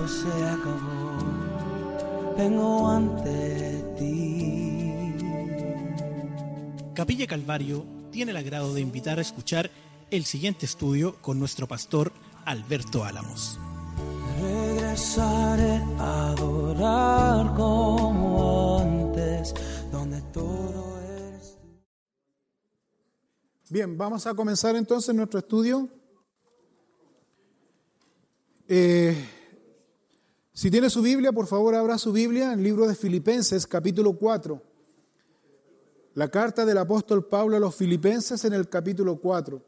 se acabó, vengo ante ti. Capilla Calvario tiene el agrado de invitar a escuchar el siguiente estudio con nuestro pastor Alberto Álamos. Regresaré a adorar como antes, donde todo es... Bien, vamos a comenzar entonces nuestro estudio. Si tiene su Biblia, por favor abra su Biblia en el libro de Filipenses, capítulo 4. La carta del apóstol Pablo a los Filipenses en el capítulo 4.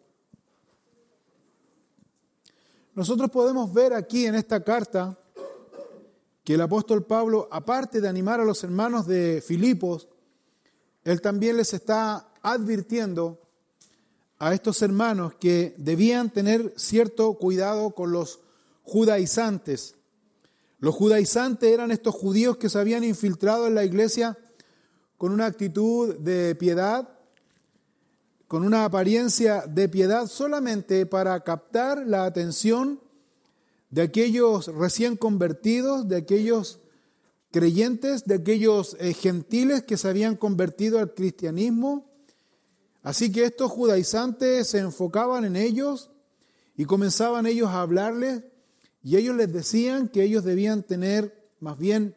Nosotros podemos ver aquí en esta carta que el apóstol Pablo, aparte de animar a los hermanos de Filipos, él también les está advirtiendo a estos hermanos que debían tener cierto cuidado con los judaizantes. Los judaizantes eran estos judíos que se habían infiltrado en la iglesia con una actitud de piedad, con una apariencia de piedad solamente para captar la atención de aquellos recién convertidos, de aquellos creyentes, de aquellos gentiles que se habían convertido al cristianismo. Así que estos judaizantes se enfocaban en ellos y comenzaban ellos a hablarles y ellos les decían que ellos debían tener más bien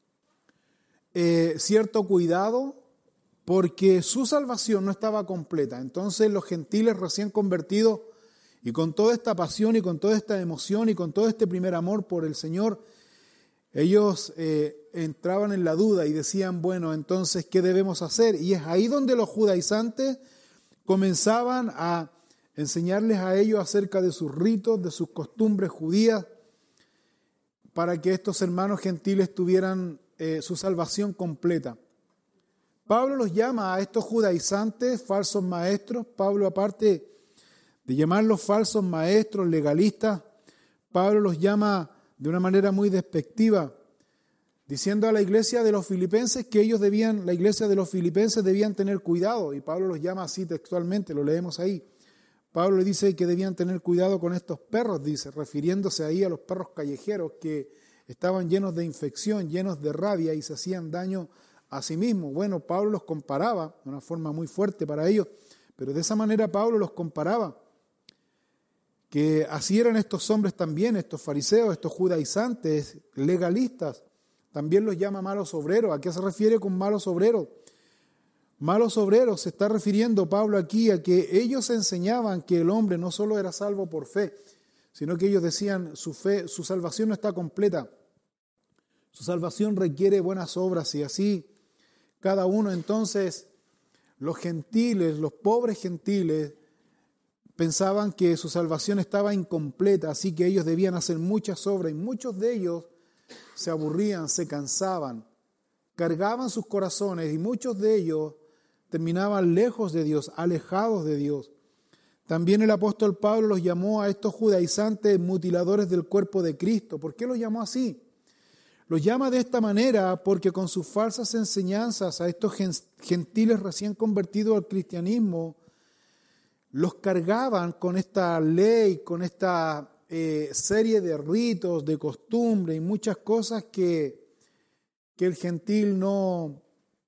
cierto cuidado porque su salvación no estaba completa. Entonces los gentiles recién convertidos y con toda esta pasión y con toda esta emoción y con todo este primer amor por el Señor, ellos entraban en la duda y decían, bueno, entonces, ¿qué debemos hacer? Y es ahí donde los judaizantes comenzaban a enseñarles a ellos acerca de sus ritos, de sus costumbres judías, para que estos hermanos gentiles tuvieran su salvación completa. Pablo los llama a estos judaizantes falsos maestros. Pablo, aparte de llamarlos falsos maestros, legalistas, Pablo los llama de una manera muy despectiva, diciendo a la iglesia de los filipenses que la iglesia de los filipenses debían tener cuidado, y Pablo los llama así textualmente, lo leemos ahí. Pablo le dice que debían tener cuidado con estos perros, dice, refiriéndose ahí a los perros callejeros que estaban llenos de infección, llenos de rabia y se hacían daño a sí mismos. Bueno, Pablo los comparaba de una forma muy fuerte para ellos, pero de esa manera Pablo los comparaba, que así eran estos hombres también, estos fariseos, estos judaizantes, legalistas. También los llama malos obreros. ¿A qué se refiere con malos obreros? Malos obreros se está refiriendo Pablo aquí a que ellos enseñaban que el hombre no solo era salvo por fe, sino que ellos decían su fe, su salvación no está completa. Su salvación requiere buenas obras y así cada uno. Entonces los gentiles, los pobres gentiles, pensaban que su salvación estaba incompleta, así que ellos debían hacer muchas obras y muchos de ellos se aburrían, se cansaban, cargaban sus corazones y muchos de ellos terminaban lejos de Dios, alejados de Dios. También el apóstol Pablo los llamó a estos judaizantes mutiladores del cuerpo de Cristo. ¿Por qué los llamó así? Los llama de esta manera porque con sus falsas enseñanzas a estos gentiles recién convertidos al cristianismo, los cargaban con esta ley, con esta serie de ritos, de costumbres y muchas cosas que el gentil no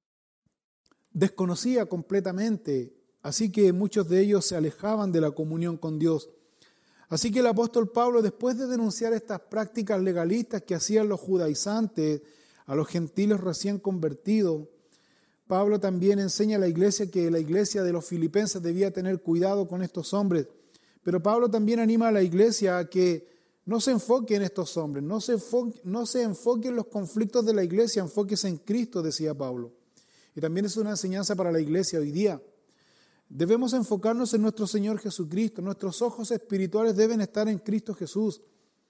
desconocía completamente. Así que muchos de ellos se alejaban de la comunión con Dios. Así que el apóstol Pablo, después de denunciar estas prácticas legalistas que hacían los judaizantes a los gentiles recién convertidos, Pablo también enseña a la iglesia que la iglesia de los filipenses debía tener cuidado con estos hombres. Pero Pablo también anima a la iglesia a que no se enfoque en estos hombres, no se enfoque en los conflictos de la iglesia, enfóquese en Cristo, decía Pablo. Y también es una enseñanza para la iglesia hoy día. Debemos enfocarnos en nuestro Señor Jesucristo. Nuestros ojos espirituales deben estar en Cristo Jesús.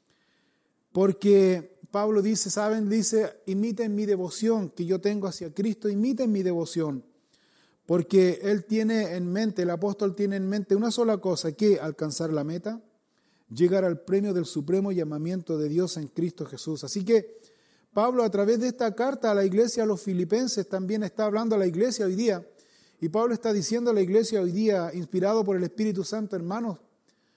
Porque Pablo dice, imiten mi devoción que yo tengo hacia Cristo, imiten mi devoción. Porque él tiene en mente, el apóstol tiene en mente una sola cosa, que alcanzar la meta, llegar al premio del supremo llamamiento de Dios en Cristo Jesús. Así que Pablo, a través de esta carta a la iglesia, a los filipenses, también está hablando a la iglesia hoy día. Y Pablo está diciendo a la iglesia hoy día, inspirado por el Espíritu Santo, hermanos,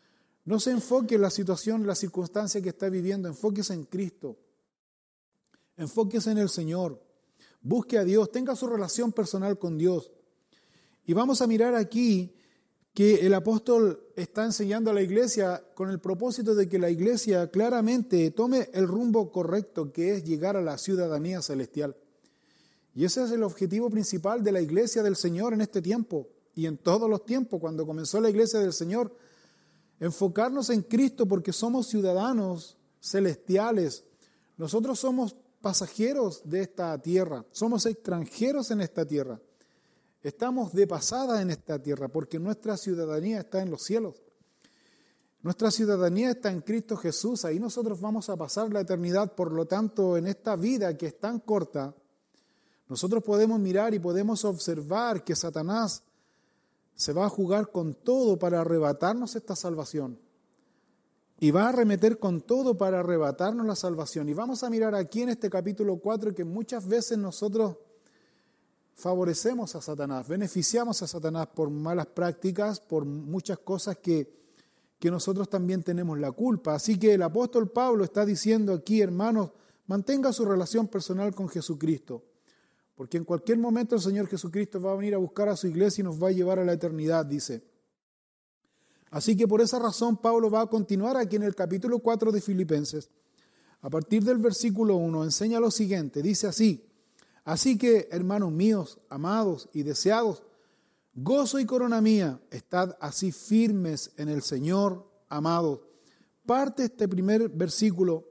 No se enfoque en la situación, en la circunstancia que está viviendo, enfóquese en Cristo. Enfóquese en el Señor. Busque a Dios, tenga su relación personal con Dios. Y vamos a mirar aquí que el apóstol está enseñando a la iglesia con el propósito de que la iglesia claramente tome el rumbo correcto, que es llegar a la ciudadanía celestial. Y ese es el objetivo principal de la iglesia del Señor en este tiempo y en todos los tiempos. Cuando comenzó la iglesia del Señor, enfocarnos en Cristo porque somos ciudadanos celestiales. Nosotros somos pasajeros de esta tierra, somos extranjeros en esta tierra. Estamos de pasada en esta tierra porque nuestra ciudadanía está en los cielos. Nuestra ciudadanía está en Cristo Jesús. Ahí nosotros vamos a pasar la eternidad. Por lo tanto, en esta vida que es tan corta, nosotros podemos mirar y podemos observar que Satanás se va a jugar con todo para arrebatarnos esta salvación. Y va a arremeter con todo para arrebatarnos la salvación. Y vamos a mirar aquí en este capítulo 4 que muchas veces nosotros favorecemos a Satanás, beneficiamos a Satanás por malas prácticas, por muchas cosas que nosotros también tenemos la culpa. Así que el apóstol Pablo está diciendo aquí, hermanos, mantenga su relación personal con Jesucristo, porque en cualquier momento el Señor Jesucristo va a venir a buscar a su iglesia y nos va a llevar a la eternidad, dice. Así que por esa razón Pablo va a continuar aquí en el capítulo 4 de Filipenses. A partir del versículo 1 enseña lo siguiente, dice así: así que, hermanos míos, amados y deseados, gozo y corona mía, estad así firmes en el Señor, amados. Parte este primer versículo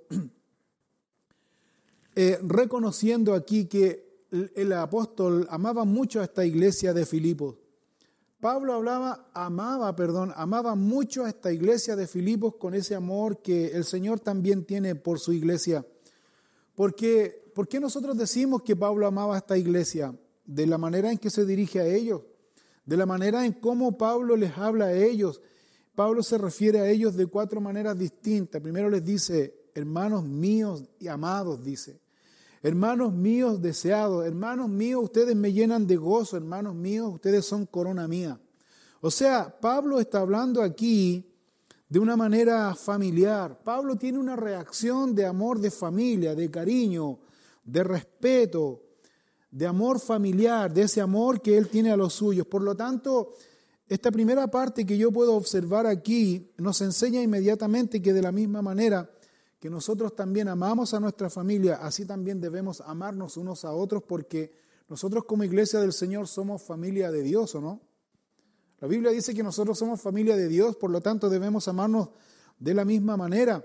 reconociendo aquí que el apóstol amaba mucho a esta iglesia de Filipos. Pablo amaba mucho a esta iglesia de Filipos con ese amor que el Señor también tiene por su iglesia. ¿Por qué nosotros decimos que Pablo amaba a esta iglesia? De la manera en que se dirige a ellos, de la manera en cómo Pablo les habla a ellos. Pablo se refiere a ellos de 4 maneras distintas. Primero les dice, hermanos míos y amados, dice. Hermanos míos deseados, hermanos míos, ustedes me llenan de gozo, hermanos míos, ustedes son corona mía. O sea, Pablo está hablando aquí de una manera familiar. Pablo tiene una reacción de amor de familia, de cariño, de respeto, de amor familiar, de ese amor que él tiene a los suyos. Por lo tanto, esta primera parte que yo puedo observar aquí nos enseña inmediatamente que de la misma manera que nosotros también amamos a nuestra familia, así también debemos amarnos unos a otros, porque nosotros como iglesia del Señor somos familia de Dios, ¿o no? La Biblia dice que nosotros somos familia de Dios, por lo tanto debemos amarnos de la misma manera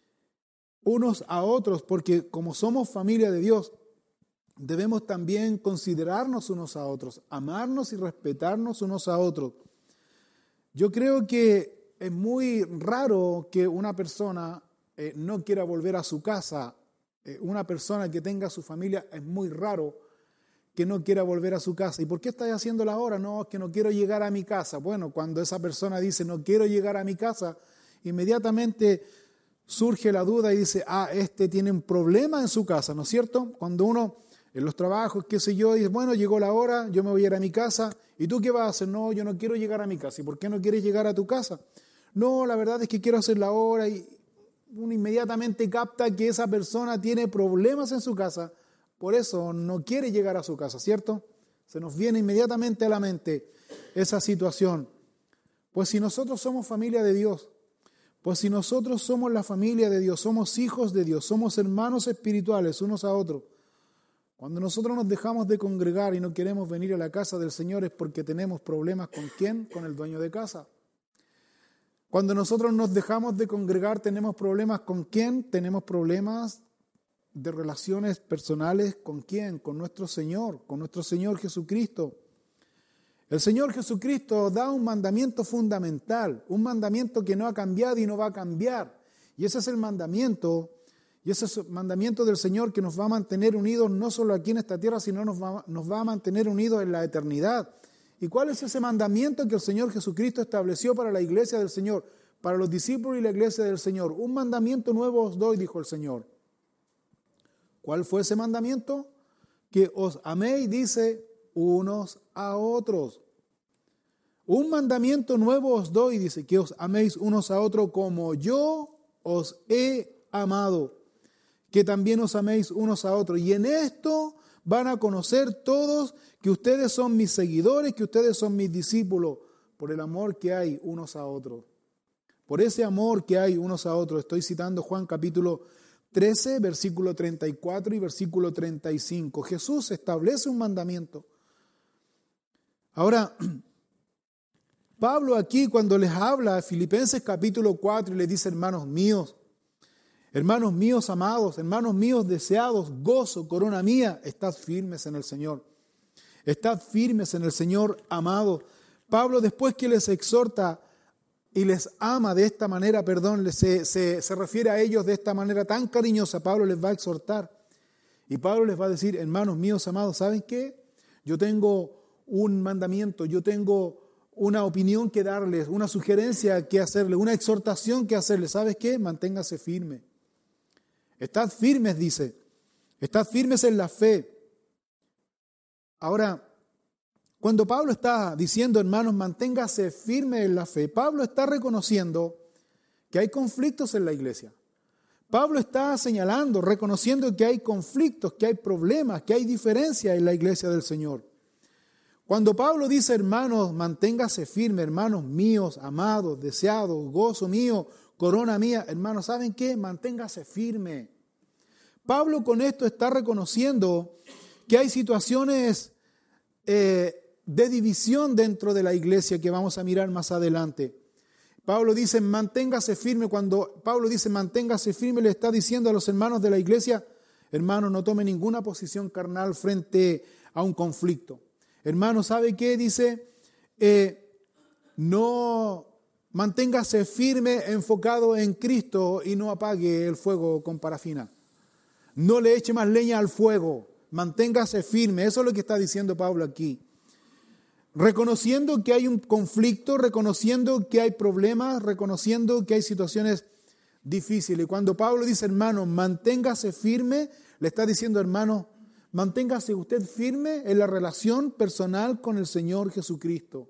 unos a otros, porque como somos familia de Dios, debemos también considerarnos unos a otros, amarnos y respetarnos unos a otros. Yo creo que es muy raro que una persona no quiera volver a su casa. Una persona que tenga su familia, es muy raro que no quiera volver a su casa. ¿Y por qué estás haciéndolo ahora? No, es que no quiero llegar a mi casa. Bueno, cuando esa persona dice no quiero llegar a mi casa, inmediatamente surge la duda y dice, este tiene un problema en su casa, ¿no es cierto? Cuando uno en los trabajos, qué sé yo, dice, bueno, llegó la hora, yo me voy a ir a mi casa. ¿Y tú qué vas a hacer? No, yo no quiero llegar a mi casa. ¿Y por qué no quieres llegar a tu casa? No, la verdad es que quiero hacer la hora. Y uno inmediatamente capta que esa persona tiene problemas en su casa, por eso no quiere llegar a su casa, ¿cierto? Se nos viene inmediatamente a la mente esa situación. Pues si nosotros somos familia de Dios, pues si nosotros somos la familia de Dios, somos hijos de Dios, somos hermanos espirituales unos a otros, cuando nosotros nos dejamos de congregar y no queremos venir a la casa del Señor es porque tenemos problemas ¿con quién? Con el dueño de casa. Cuando nosotros nos dejamos de congregar, ¿tenemos problemas con quién? Tenemos problemas de relaciones personales ¿con quién? Con nuestro Señor Jesucristo. El Señor Jesucristo da un mandamiento fundamental, un mandamiento que no ha cambiado y no va a cambiar. Y ese es el mandamiento, del Señor que nos va a mantener unidos no solo aquí en esta tierra, sino nos va a mantener unidos en la eternidad. ¿Y cuál es ese mandamiento que el Señor Jesucristo estableció para la iglesia del Señor, para los discípulos y la iglesia del Señor? Un mandamiento nuevo os doy, dijo el Señor. ¿Cuál fue ese mandamiento? Que os améis, dice, unos a otros. Un mandamiento nuevo os doy, dice, que os améis unos a otros como yo os he amado, que también os améis unos a otros. Y en esto van a conocer todos que ustedes son mis seguidores, que ustedes son mis discípulos, por el amor que hay unos a otros. Por ese amor que hay unos a otros. Estoy citando Juan capítulo 13, versículo 34 y versículo 35. Jesús establece un mandamiento. Ahora, Pablo aquí cuando les habla a Filipenses capítulo 4 y les dice, hermanos míos amados, hermanos míos deseados, gozo, corona mía, estad firmes en el Señor. Estad firmes en el Señor, amados. Pablo, después que les exhorta y les ama de esta manera, se refiere a ellos de esta manera tan cariñosa, Pablo les va a exhortar. Y Pablo les va a decir, hermanos míos amados, ¿saben qué? Yo tengo un mandamiento, yo tengo una opinión que darles, una sugerencia que hacerles, una exhortación que hacerles. ¿Sabes qué? Manténgase firme. Estad firmes, dice. Estad firmes en la fe. Ahora, cuando Pablo está diciendo, hermanos, manténgase firme en la fe, Pablo está reconociendo que hay conflictos en la iglesia. Pablo está señalando, reconociendo que hay conflictos, que hay problemas, que hay diferencias en la iglesia del Señor. Cuando Pablo dice, hermanos, manténgase firme, hermanos míos, amados, deseados, gozo mío, corona mía, hermanos, ¿saben qué? Manténgase firme. Pablo con esto está reconociendo que hay situaciones de división dentro de la iglesia que vamos a mirar más adelante. Pablo dice, manténgase firme. Cuando Pablo dice, manténgase firme, le está diciendo a los hermanos de la iglesia, hermanos, no tomen ninguna posición carnal frente a un conflicto. Hermano, ¿sabe qué? Dice, no manténgase firme, enfocado en Cristo y no apague el fuego con parafina. No le eche más leña al fuego, manténgase firme. Eso es lo que está diciendo Pablo aquí. Reconociendo que hay un conflicto, reconociendo que hay problemas, reconociendo que hay situaciones difíciles. Cuando Pablo dice, hermano, manténgase firme, le está diciendo, hermano, manténgase usted firme en la relación personal con el Señor Jesucristo.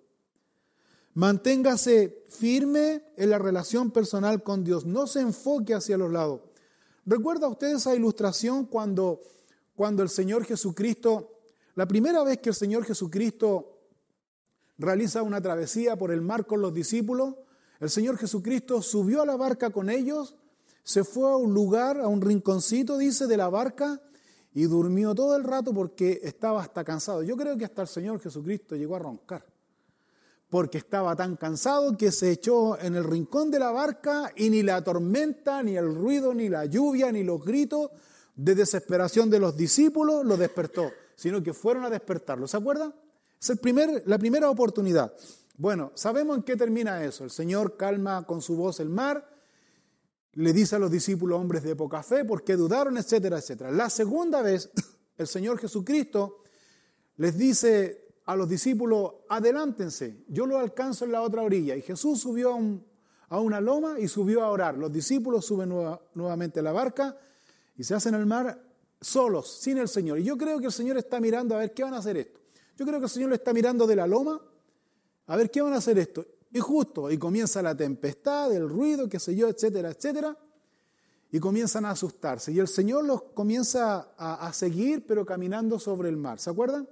Manténgase firme en la relación personal con Dios. No se enfoque hacia los lados. ¿Recuerda usted esa ilustración cuando el Señor Jesucristo, la primera vez que el Señor Jesucristo realiza una travesía por el mar con los discípulos, el Señor Jesucristo subió a la barca con ellos, se fue a un lugar, a un rinconcito, dice, de la barca, y durmió todo el rato porque estaba hasta cansado. Yo creo que hasta el Señor Jesucristo llegó a roncar, porque estaba tan cansado que se echó en el rincón de la barca y ni la tormenta, ni el ruido, ni la lluvia, ni los gritos de desesperación de los discípulos lo despertó, sino que fueron a despertarlo. ¿Se acuerdan? Es la primera oportunidad. Bueno, sabemos en qué termina eso. El Señor calma con su voz el mar, le dice a los discípulos, hombres de poca fe, ¿por qué dudaron?, etcétera, etcétera. La segunda vez, el Señor Jesucristo les dice a los discípulos, adelántense, yo lo alcanzo en la otra orilla. Y Jesús subió a una loma y subió a orar. Los discípulos suben nuevamente a la barca y se hacen al mar solos, sin el Señor. Y yo creo que el Señor está mirando a ver qué van a hacer esto. Yo creo que el Señor lo está mirando de la loma a ver qué van a hacer esto. Y comienza la tempestad, el ruido, qué sé yo, etcétera, etcétera. Y comienzan a asustarse. Y el Señor los comienza a seguir, pero caminando sobre el mar. ¿Se acuerdan?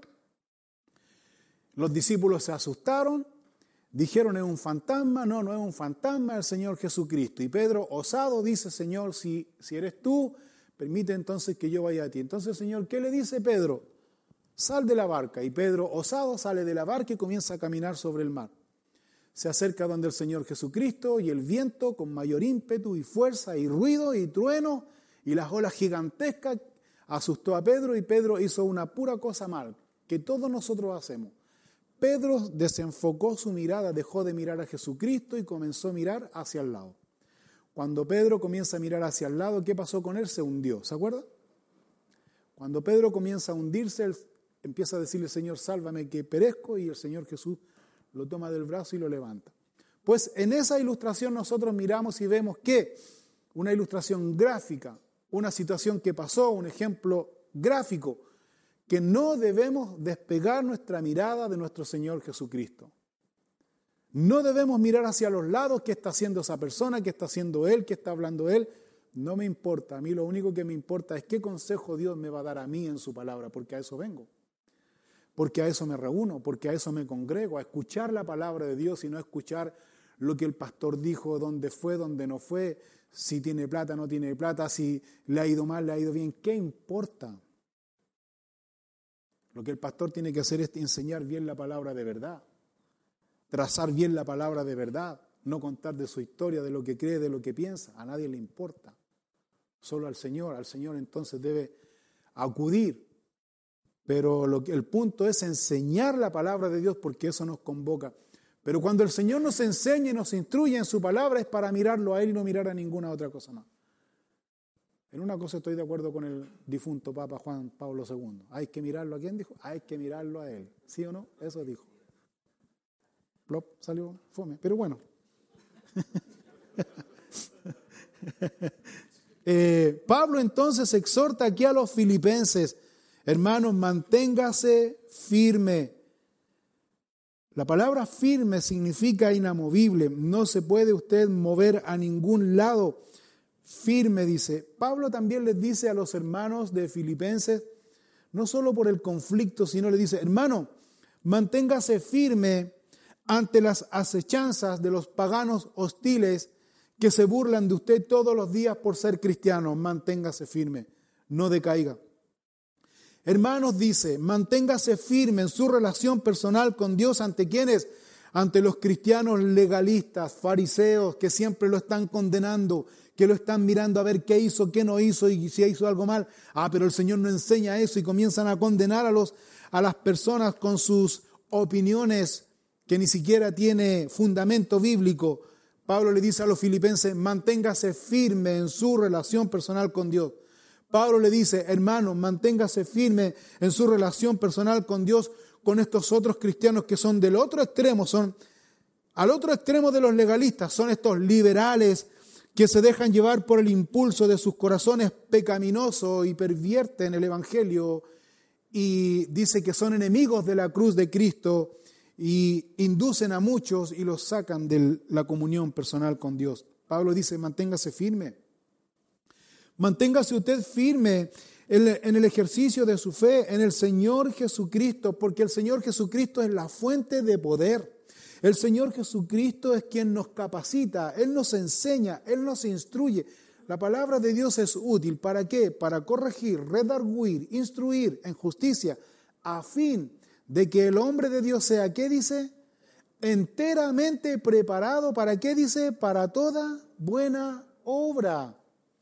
Los discípulos se asustaron, dijeron, ¿es un fantasma? No, no es un fantasma, es el Señor Jesucristo. Y Pedro, osado, dice, Señor, si eres tú, permite entonces que yo vaya a ti. Entonces, Señor, ¿qué le dice Pedro? Sal de la barca. Y Pedro, osado, sale de la barca y comienza a caminar sobre el mar. Se acerca donde el Señor Jesucristo y el viento con mayor ímpetu y fuerza y ruido y trueno y las olas gigantescas asustó a Pedro y Pedro hizo una pura cosa mal que todos nosotros hacemos. Pedro desenfocó su mirada, dejó de mirar a Jesucristo y comenzó a mirar hacia el lado. Cuando Pedro comienza a mirar hacia el lado, ¿qué pasó con él? Se hundió, ¿se acuerda? Cuando Pedro comienza a hundirse, él empieza a decirle, Señor, sálvame que perezco, y el Señor Jesús lo toma del brazo y lo levanta. Pues en esa ilustración nosotros miramos y vemos que una ilustración gráfica, una situación que pasó, un ejemplo gráfico, que no debemos despegar nuestra mirada de nuestro Señor Jesucristo. No debemos mirar hacia los lados, qué está haciendo esa persona, qué está haciendo él, qué está hablando él. No me importa, a mí lo único que me importa es qué consejo Dios me va a dar a mí en su palabra, porque a eso vengo. Porque a eso me reúno, porque a eso me congrego, a escuchar la palabra de Dios y no a escuchar lo que el pastor dijo, dónde fue, dónde no fue, si tiene plata, no tiene plata, si le ha ido mal, le ha ido bien. ¿Qué importa? Lo que el pastor tiene que hacer es enseñar bien la palabra de verdad, trazar bien la palabra de verdad, no contar de su historia, de lo que cree, de lo que piensa. A nadie le importa, solo al Señor entonces debe acudir. Pero el punto es enseñar la palabra de Dios, porque eso nos convoca. Pero cuando el Señor nos enseña y nos instruye en su palabra es para mirarlo a Él y no mirar a ninguna otra cosa más. En una cosa estoy de acuerdo con el difunto Papa Juan Pablo II. Hay que mirarlo a quién dijo, hay que mirarlo a Él. ¿Sí o no? Eso dijo. Plop, salió fome, pero bueno. Pablo entonces exhorta aquí a los filipenses: hermanos, manténgase firme. La palabra firme significa inamovible. No se puede usted mover a ningún lado. Firme, dice. Pablo también les dice a los hermanos de Filipenses, no solo por el conflicto, sino le dice: hermano, manténgase firme ante las acechanzas de los paganos hostiles que se burlan de usted todos los días por ser cristiano. Manténgase firme, no decaiga. Hermanos, dice, manténgase firme en su relación personal con Dios. ¿Ante quiénes? Ante los cristianos legalistas, fariseos, que siempre lo están condenando, que lo están mirando a ver qué hizo, qué no hizo y si hizo algo mal. Pero el Señor no enseña eso, y comienzan a condenar a las personas con sus opiniones que ni siquiera tiene fundamento bíblico. Pablo le dice a los filipenses: manténgase firme en su relación personal con Dios. Pablo le dice: hermano, manténgase firme en su relación personal con Dios, con estos otros cristianos que son del otro extremo, son al otro extremo de los legalistas, son estos liberales que se dejan llevar por el impulso de sus corazones pecaminosos y pervierten el evangelio, y dice que son enemigos de la cruz de Cristo y inducen a muchos y los sacan de la comunión personal con Dios. Pablo dice: manténgase firme. Manténgase usted firme en el ejercicio de su fe en el Señor Jesucristo, porque el Señor Jesucristo es la fuente de poder. El Señor Jesucristo es quien nos capacita, Él nos enseña, Él nos instruye. La palabra de Dios es útil. ¿Para qué? Para corregir, redarguir, instruir en justicia, a fin de que el hombre de Dios sea, ¿qué dice? Enteramente preparado, ¿para qué dice? Para toda buena obra.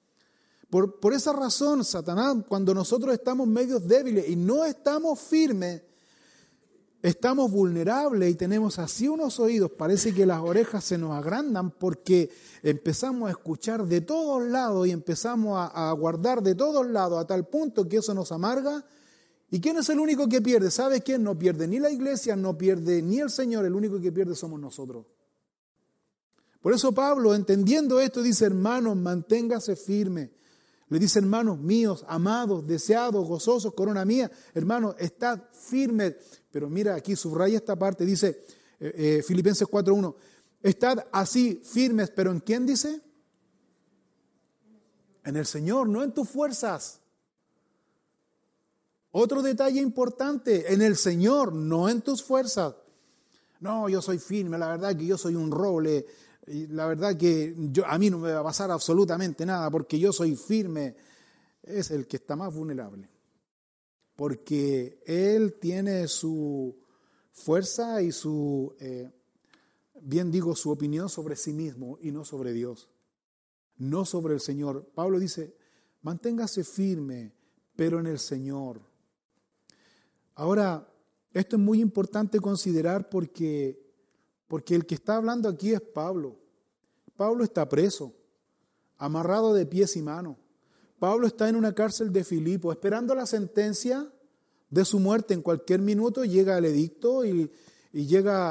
Por esa razón, Satanás, cuando nosotros estamos medios débiles y no estamos firmes, estamos vulnerables y tenemos así unos oídos, parece que las orejas se nos agrandan porque empezamos a escuchar de todos lados y empezamos a guardar de todos lados a tal punto que eso nos amarga. ¿Y quién es el único que pierde? ¿Sabe quién? No pierde ni la iglesia, no pierde ni el Señor, el único que pierde somos nosotros. Por eso Pablo, entendiendo esto, dice: hermanos, manténgase firme. Le dice: hermanos míos, amados, deseados, gozosos, corona mía. Hermanos, estad firmes. Pero mira, aquí subraya esta parte, dice Filipenses 4:1. Estad así firmes, ¿pero en quién dice? En el Señor, no en tus fuerzas. Otro detalle importante: en el Señor, no en tus fuerzas. No, yo soy firme, la verdad que yo soy un roble. Y la verdad que a mí no me va a pasar absolutamente nada porque yo soy firme. Es el que está más vulnerable. Porque él tiene su fuerza y su opinión sobre sí mismo y no sobre Dios. No sobre el Señor. Pablo dice: manténgase firme, pero en el Señor. Ahora, esto es muy importante considerar porque el que está hablando aquí es Pablo. Pablo está preso, amarrado de pies y manos. Pablo está en una cárcel de Filipo, esperando la sentencia de su muerte. En cualquier minuto llega el edicto y llega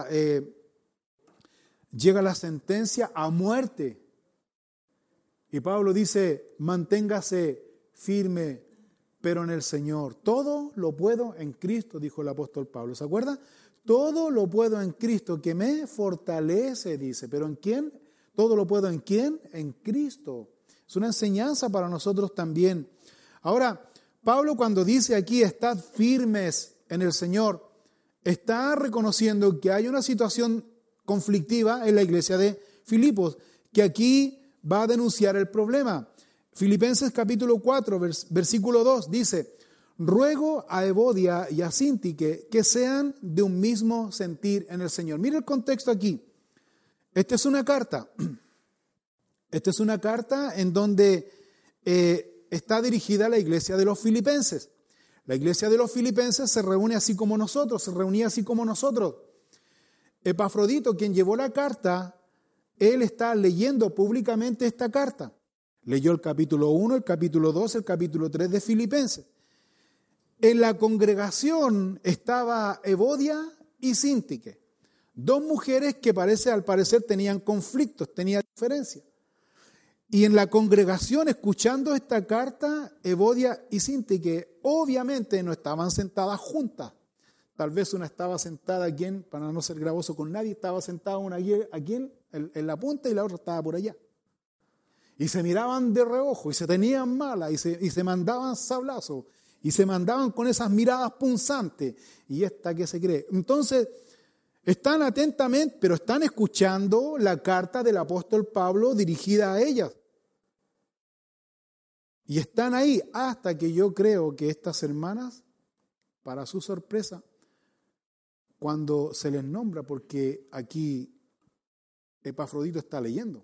la sentencia a muerte. Y Pablo dice: manténgase firme, pero en el Señor. Todo lo puedo en Cristo, dijo el apóstol Pablo. ¿Se acuerda? todo lo puedo en Cristo que me fortalece, dice. ¿Pero en quién? Todo lo puedo en quién? En Cristo. Es una enseñanza para nosotros también. Ahora, Pablo cuando dice aquí, estad firmes en el Señor, está reconociendo que hay una situación conflictiva en la iglesia de Filipos, que aquí va a denunciar el problema. Filipenses capítulo 4, versículo 2 dice, ruego a Evodia y a Síntique que sean de un mismo sentir en el Señor. Mire el contexto aquí. Esta es una carta. Esta es una carta en donde está dirigida a la iglesia de los filipenses. La iglesia de los filipenses se reúne así como nosotros, se reunía así como nosotros. Epafrodito, quien llevó la carta, él está leyendo públicamente esta carta. Leyó el capítulo 1, el capítulo 2, el capítulo 3 de Filipenses. En la congregación estaba Evodia y Síntique, dos mujeres que al parecer tenían conflictos, tenían diferencias. Y en la congregación, escuchando esta carta, Evodia y Síntique obviamente no estaban sentadas juntas. Tal vez una estaba sentada aquí, para no ser gravoso con nadie, estaba sentada una aquí en la punta y la otra estaba por allá. Y se miraban de reojo y se tenían malas y se mandaban sablazos y se mandaban con esas miradas punzantes. ¿Y esta qué se cree? Entonces, están atentamente, pero están escuchando la carta del apóstol Pablo dirigida a ellas. Y están ahí hasta que yo creo que estas hermanas, para su sorpresa, cuando se les nombra, porque aquí Epafrodito está leyendo,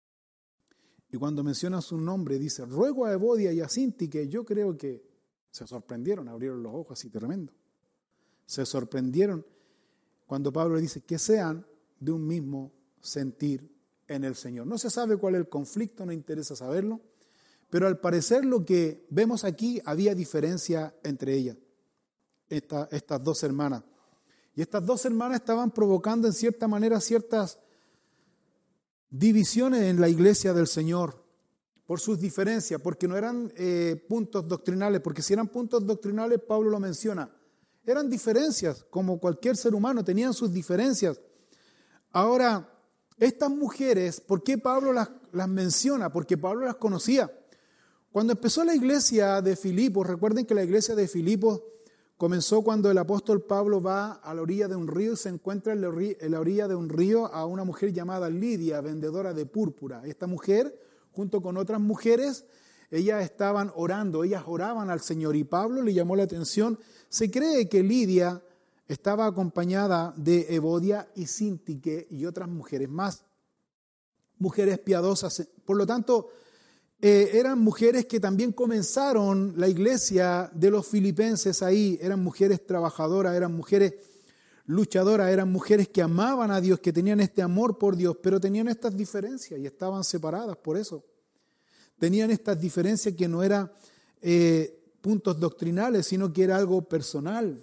y cuando menciona su nombre dice, ruego a Evodia y a Síntique, yo creo que se sorprendieron, abrieron los ojos así tremendo. Se sorprendieron cuando Pablo le dice que sean de un mismo sentir en el Señor. No se sabe cuál es el conflicto, no interesa saberlo, pero al parecer lo que vemos aquí, había diferencia entre ellas, estas dos hermanas. Y estas dos hermanas estaban provocando en cierta manera ciertas divisiones en la iglesia del Señor por sus diferencias, porque no eran puntos doctrinales, porque si eran puntos doctrinales, Pablo lo menciona, eran diferencias, como cualquier ser humano, tenían sus diferencias. Ahora, estas mujeres, ¿por qué Pablo las menciona? Porque Pablo las conocía. Cuando empezó la iglesia de Filipos, recuerden que la iglesia de Filipos comenzó cuando el apóstol Pablo va a la orilla de un río y se encuentra en la orilla de un río a una mujer llamada Lidia, vendedora de púrpura. Esta mujer, junto con otras mujeres, ellas estaban orando, ellas oraban al Señor y Pablo le llamó la atención. Se cree que Lidia estaba acompañada de Evodia y Síntique y otras mujeres más, mujeres piadosas. Por lo tanto, eran mujeres que también comenzaron la iglesia de los filipenses ahí, eran mujeres trabajadoras, eran mujeres luchadoras, eran mujeres que amaban a Dios, que tenían este amor por Dios, pero tenían estas diferencias y estaban separadas por eso. Tenían estas diferencias que no eran puntos doctrinales, sino que era algo personal.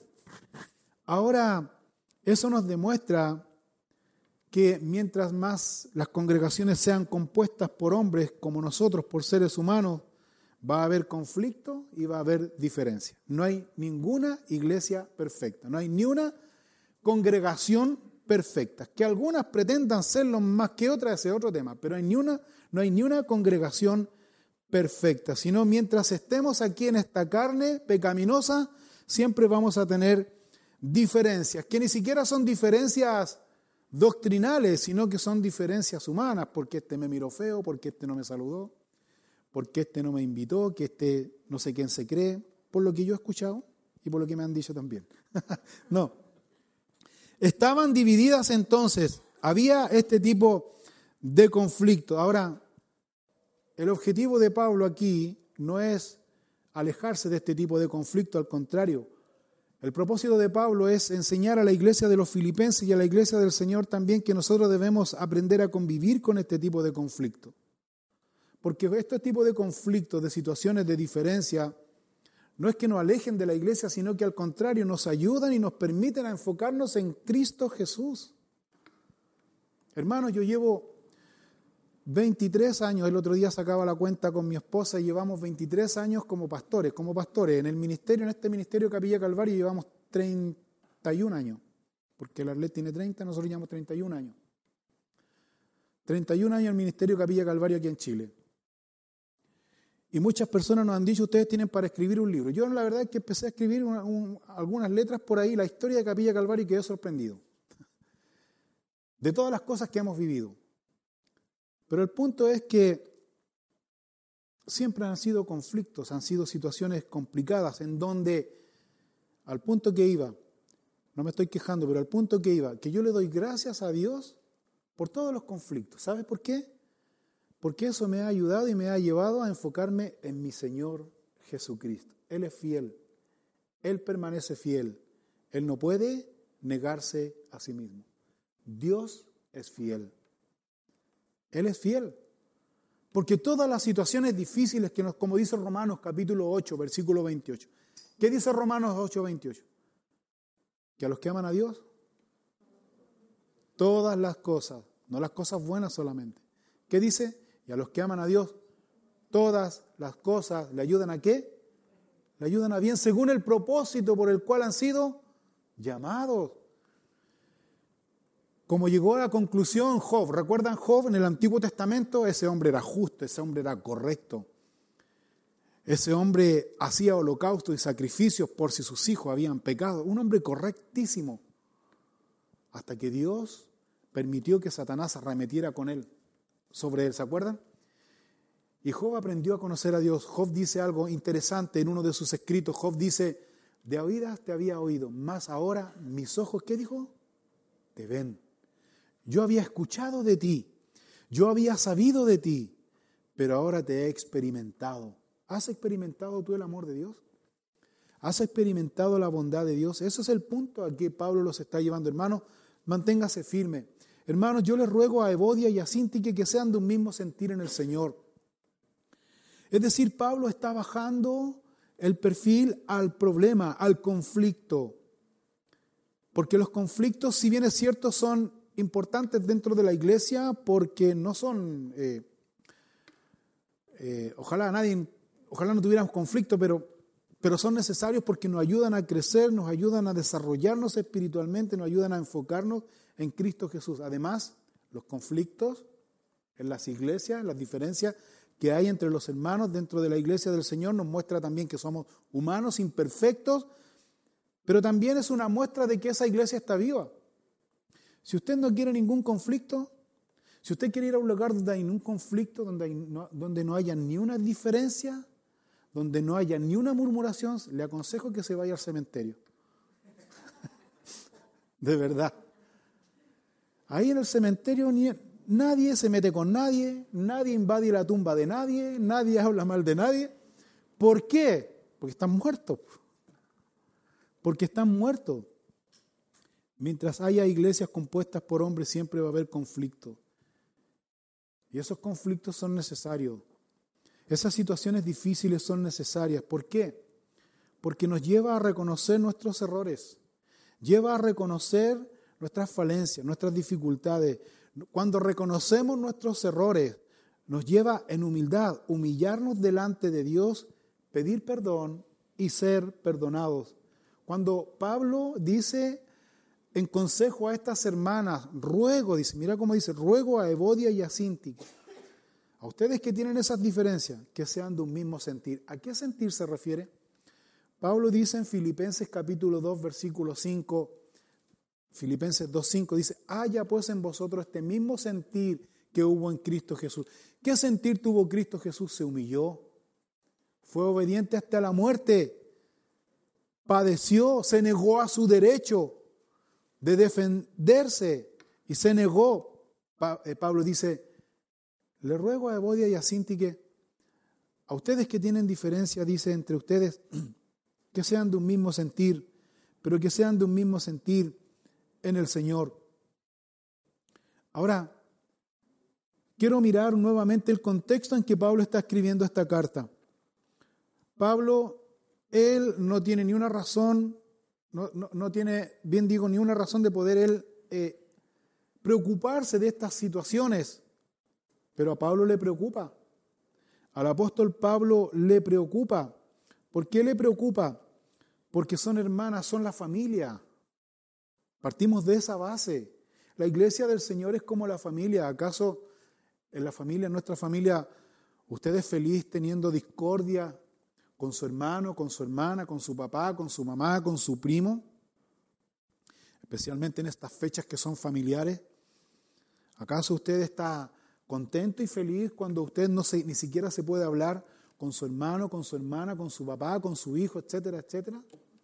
Ahora, eso nos demuestra que mientras más las congregaciones sean compuestas por hombres como nosotros, por seres humanos, va a haber conflicto y va a haber diferencia. No hay ninguna iglesia perfecta, no hay ni una congregación perfecta. Que algunas pretendan serlo más que otras, ese es otro tema, pero no hay ni una congregación perfecta, sino mientras estemos aquí en esta carne pecaminosa, siempre vamos a tener diferencias, que ni siquiera son diferencias doctrinales, sino que son diferencias humanas, porque este me miró feo, porque este no me saludó, porque este no me invitó, que este no sé quién se cree, por lo que yo he escuchado y por lo que me han dicho también. No. Estaban divididas entonces, había este tipo de conflicto. Ahora, el objetivo de Pablo aquí no es alejarse de este tipo de conflicto, al contrario. El propósito de Pablo es enseñar a la iglesia de los filipenses y a la iglesia del Señor también que nosotros debemos aprender a convivir con este tipo de conflicto. Porque este tipo de conflictos, de situaciones de diferencia, no es que nos alejen de la iglesia, sino que al contrario nos ayudan y nos permiten a enfocarnos en Cristo Jesús. Hermanos, yo llevo 23 años, el otro día sacaba la cuenta con mi esposa y llevamos 23 años como pastores. En el ministerio, en este ministerio Capilla Calvario llevamos 31 años. porque el Arlet tiene 30, nosotros llevamos 31 años. 31 años en el Ministerio Capilla Calvario aquí en Chile. Y muchas personas nos han dicho, ustedes tienen para escribir un libro. Yo la verdad es que empecé a escribir algunas letras por ahí, la historia de Capilla Calvario, y quedé sorprendido de todas las cosas que hemos vivido. Pero el punto es que siempre han sido conflictos, han sido situaciones complicadas en donde, al punto que iba, no me estoy quejando, pero al punto que iba, que yo le doy gracias a Dios por todos los conflictos. ¿Sabes por qué? Porque eso me ha ayudado y me ha llevado a enfocarme en mi Señor Jesucristo. Él es fiel, Él permanece fiel, Él no puede negarse a sí mismo. Dios es fiel, Él es fiel. Porque todas las situaciones difíciles que nos, como dice Romanos capítulo 8, versículo 28. ¿Qué dice Romanos 8, 28? Que a los que aman a Dios, todas las cosas, no las cosas buenas solamente. ¿Qué dice? Y a los que aman a Dios, todas las cosas le ayudan ¿a qué? Le ayudan a bien según el propósito por el cual han sido llamados. Como llegó a la conclusión Job, ¿recuerdan Job en el Antiguo Testamento? Ese hombre era justo, ese hombre era correcto. Ese hombre hacía holocaustos y sacrificios por si sus hijos habían pecado. Un hombre correctísimo. Hasta que Dios permitió que Satanás arremetiera con él, sobre él, ¿se acuerdan? Y Job aprendió a conocer a Dios. Job dice algo interesante en uno de sus escritos. Job dice, de oídas te había oído, mas ahora mis ojos, ¿qué dijo? Te ven. Yo había escuchado de ti, yo había sabido de ti, pero ahora te he experimentado. ¿Has experimentado tú el amor de Dios? ¿Has experimentado la bondad de Dios? Ese es el punto al que Pablo los está llevando. Hermanos, manténgase firme. Hermanos, yo les ruego a Evodia y a Síntique que sean de un mismo sentir en el Señor. Es decir, Pablo está bajando el perfil al problema, al conflicto. Porque los conflictos, si bien es cierto, son importantes dentro de la iglesia, porque no son, ojalá no tuviéramos conflicto, pero son necesarios porque nos ayudan a crecer, nos ayudan a desarrollarnos espiritualmente, nos ayudan a enfocarnos en Cristo Jesús. Además, los conflictos en las iglesias, las diferencias que hay entre los hermanos dentro de la iglesia del Señor nos muestra también que somos humanos, imperfectos, pero también es una muestra de que esa iglesia está viva. Si usted no quiere ningún conflicto, si usted quiere ir a un lugar donde hay un conflicto, donde no haya ni una diferencia, donde no haya ni una murmuración, le aconsejo que se vaya al cementerio. De verdad. Ahí en el cementerio nadie se mete con nadie, nadie invade la tumba de nadie, nadie habla mal de nadie. ¿Por qué? Porque están muertos. Porque están muertos. Mientras haya iglesias compuestas por hombres, siempre va a haber conflicto. Y esos conflictos son necesarios. Esas situaciones difíciles son necesarias. ¿Por qué? Porque nos lleva a reconocer nuestros errores, lleva a reconocer nuestras falencias, nuestras dificultades. Cuando reconocemos nuestros errores, nos lleva en humildad, humillarnos delante de Dios, pedir perdón y ser perdonados. Cuando Pablo dice en consejo a estas hermanas, ruego, dice, mira cómo dice, ruego a Evodia y a Síntique, a ustedes que tienen esas diferencias, que sean de un mismo sentir. ¿A qué sentir se refiere? Pablo dice en Filipenses capítulo 2, versículo 5, Filipenses 2:5 dice, haya pues en vosotros este mismo sentir que hubo en Cristo Jesús. ¿Qué sentir tuvo Cristo Jesús? Se humilló, fue obediente hasta la muerte, padeció, se negó a su derecho de defenderse y se negó. Pablo dice, le ruego a Evodia y a Síntique, a ustedes que tienen diferencia, dice, entre ustedes, que sean de un mismo sentir, pero que sean de un mismo sentir en el Señor. Ahora, quiero mirar nuevamente el contexto en que Pablo está escribiendo esta carta. Pablo, él no tiene ni una razón, no tiene, bien digo, ni una razón de poder él preocuparse de estas situaciones, pero a Pablo le preocupa. Al apóstol Pablo le preocupa. ¿Por qué le preocupa? Porque son hermanas, son la familia. Partimos de esa base. La iglesia del Señor es como la familia. ¿Acaso en la familia, en nuestra familia, usted es feliz teniendo discordia con su hermano, con su hermana, con su papá, con su mamá, con su primo? Especialmente en estas fechas que son familiares. ¿Acaso usted está contento y feliz cuando usted ni siquiera se puede hablar con su hermano, con su hermana, con su papá, con su hijo, etcétera, etcétera?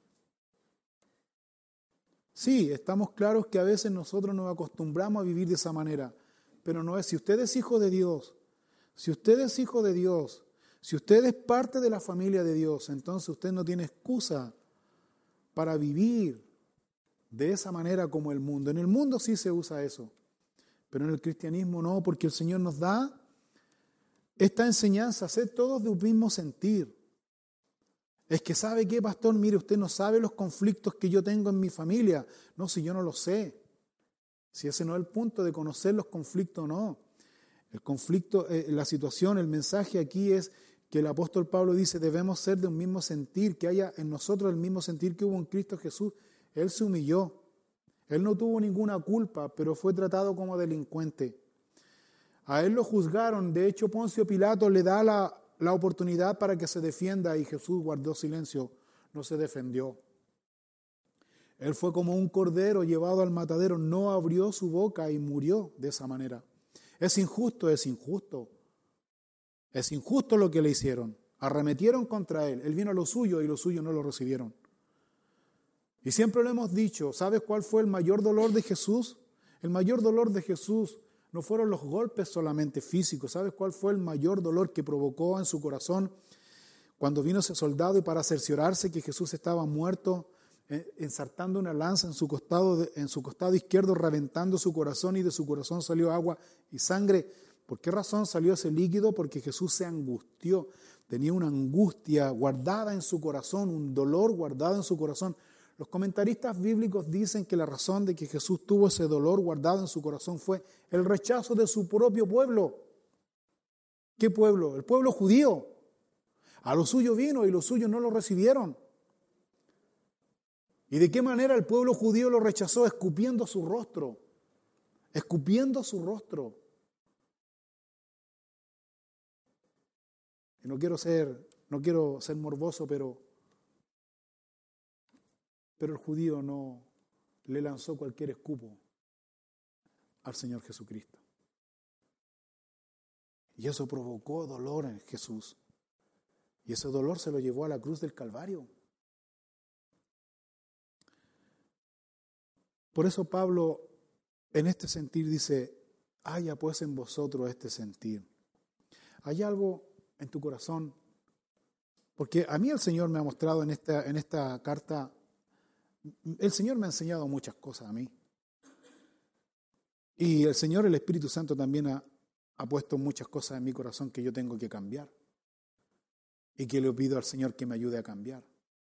Sí, estamos claros que a veces nosotros nos acostumbramos a vivir de esa manera, pero no es. Si usted es hijo de Dios, si usted es hijo de Dios, si usted es parte de la familia de Dios, entonces usted no tiene excusa para vivir de esa manera como el mundo. En el mundo sí se usa eso, pero en el cristianismo no, porque el Señor nos da esta enseñanza, ser todos de un mismo sentir. Es que ¿sabe qué, pastor? Mire, usted no sabe los conflictos que yo tengo en mi familia. No, si yo no lo sé. Si ese no es el punto de conocer los conflictos, no. El conflicto, la situación, el mensaje aquí es que el apóstol Pablo dice, debemos ser de un mismo sentir, que haya en nosotros el mismo sentir que hubo en Cristo Jesús. Él se humilló. Él no tuvo ninguna culpa, pero fue tratado como delincuente. A él lo juzgaron. De hecho, Poncio Pilato le da la oportunidad para que se defienda y Jesús guardó silencio, no se defendió. Él fue como un cordero llevado al matadero, no abrió su boca y murió de esa manera. Es injusto, es injusto. Es injusto lo que le hicieron. Arremetieron contra él. Él vino a lo suyo y los suyos no lo recibieron. Y siempre lo hemos dicho, ¿sabes cuál fue el mayor dolor de Jesús? El mayor dolor de Jesús no fueron los golpes solamente físicos. ¿Sabes cuál fue el mayor dolor que provocó en su corazón cuando vino ese soldado y para cerciorarse que Jesús estaba muerto, ensartando una lanza en su costado izquierdo, reventando su corazón y de su corazón salió agua y sangre? ¿Por qué razón salió ese líquido? Porque Jesús se angustió. Tenía una angustia guardada en su corazón, un dolor guardado en su corazón. Los comentaristas bíblicos dicen que la razón de que Jesús tuvo ese dolor guardado en su corazón fue el rechazo de su propio pueblo. ¿Qué pueblo? El pueblo judío. A lo suyo vino y los suyos no lo recibieron. ¿Y de qué manera el pueblo judío lo rechazó? Escupiendo su rostro. Escupiendo su rostro. Y no quiero ser morboso, pero el judío no le lanzó cualquier escupo al Señor Jesucristo. Y eso provocó dolor en Jesús. Y ese dolor se lo llevó a la cruz del Calvario. Por eso Pablo en este sentir dice, haya pues en vosotros este sentir. Hay algo en tu corazón, porque a mí el Señor me ha mostrado en esta carta, el Señor me ha enseñado muchas cosas a mí. Y el Señor, el Espíritu Santo también ha puesto muchas cosas en mi corazón que yo tengo que cambiar. Y que le pido al Señor que me ayude a cambiar.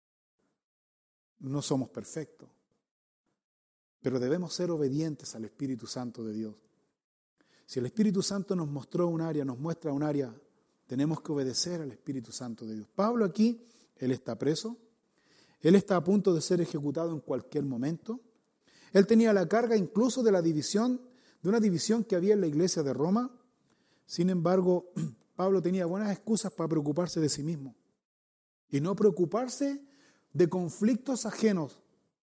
No somos perfectos, pero debemos ser obedientes al Espíritu Santo de Dios. Si el Espíritu Santo nos muestra un área, tenemos que obedecer al Espíritu Santo de Dios. Pablo aquí, él está preso. Él está a punto de ser ejecutado en cualquier momento. Él tenía la carga incluso de una división que había en la iglesia de Roma. Sin embargo, Pablo tenía buenas excusas para preocuparse de sí mismo y no preocuparse de conflictos ajenos.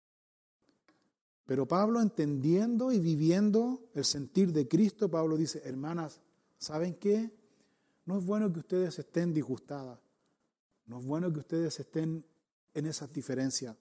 Pero Pablo, entendiendo y viviendo el sentir de Cristo, Pablo dice, hermanas, ¿saben qué? No es bueno que ustedes estén disgustadas. No es bueno que ustedes estén en esas diferencias,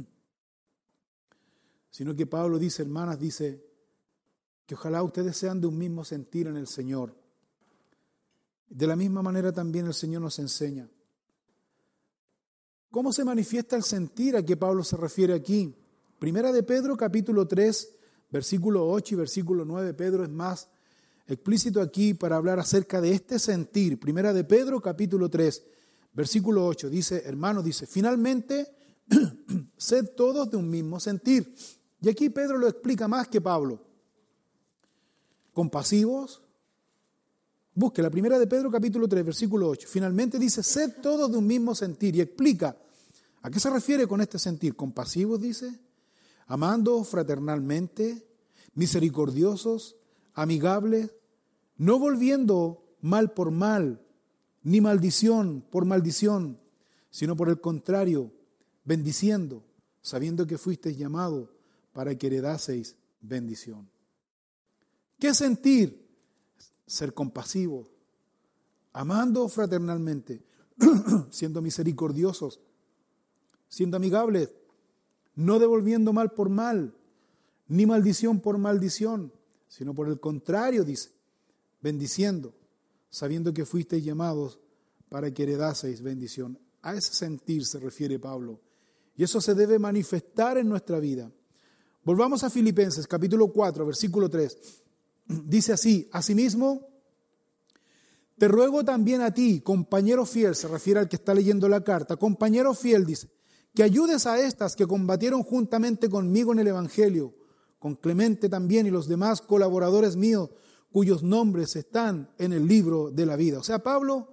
sino que Pablo dice, hermanas, dice que ojalá ustedes sean de un mismo sentir en el Señor. De la misma manera también el Señor nos enseña. ¿Cómo se manifiesta el sentir a que Pablo se refiere aquí? Primera de Pedro, capítulo 3, versículo 8 y versículo 9, Pedro es más explícito aquí para hablar acerca de este sentir. Primera de Pedro, capítulo 3, versículo 8, dice, hermanos, dice, finalmente, sed todos de un mismo sentir. Y aquí Pedro lo explica más que Pablo. Compasivos. Busque la primera de Pedro, capítulo 3, versículo 8. Finalmente dice, sed todos de un mismo sentir. Y explica, ¿a qué se refiere con este sentir? Compasivos, dice, amando fraternalmente, misericordiosos, amigables, no volviendo mal por mal, ni maldición por maldición, sino por el contrario, bendiciendo, sabiendo que fuisteis llamados para que heredaseis bendición. ¿Qué sentir? Ser compasivos, amando fraternalmente, siendo misericordiosos, siendo amigables, no devolviendo mal por mal, ni maldición por maldición, sino por el contrario, dice, bendiciendo, sabiendo que fuisteis llamados para que heredaseis bendición. A ese sentir se refiere Pablo. Y eso se debe manifestar en nuestra vida. Volvamos a Filipenses, capítulo 4, versículo 3. Dice así: asimismo, te ruego también a ti, compañero fiel, se refiere al que está leyendo la carta, compañero fiel, dice, que ayudes a estas que combatieron juntamente conmigo en el Evangelio, con Clemente también y los demás colaboradores míos, cuyos nombres están en el libro de la vida. O sea, Pablo,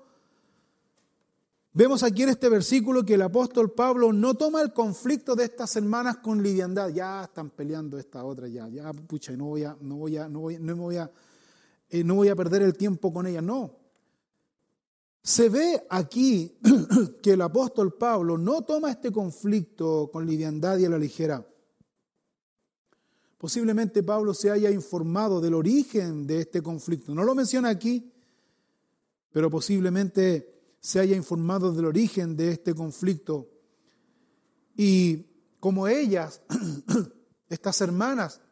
vemos aquí en este versículo que el apóstol Pablo no toma el conflicto de estas hermanas con liviandad. Ya están peleando esta otra, ya pucha, no voy a perder el tiempo con ellas. No. Se ve aquí que el apóstol Pablo no toma este conflicto con liviandad y a la ligera. Posiblemente Pablo se haya informado del origen de este conflicto. No lo menciona aquí, pero posiblemente se haya informado del origen de este conflicto. Y como ellas, estas hermanas,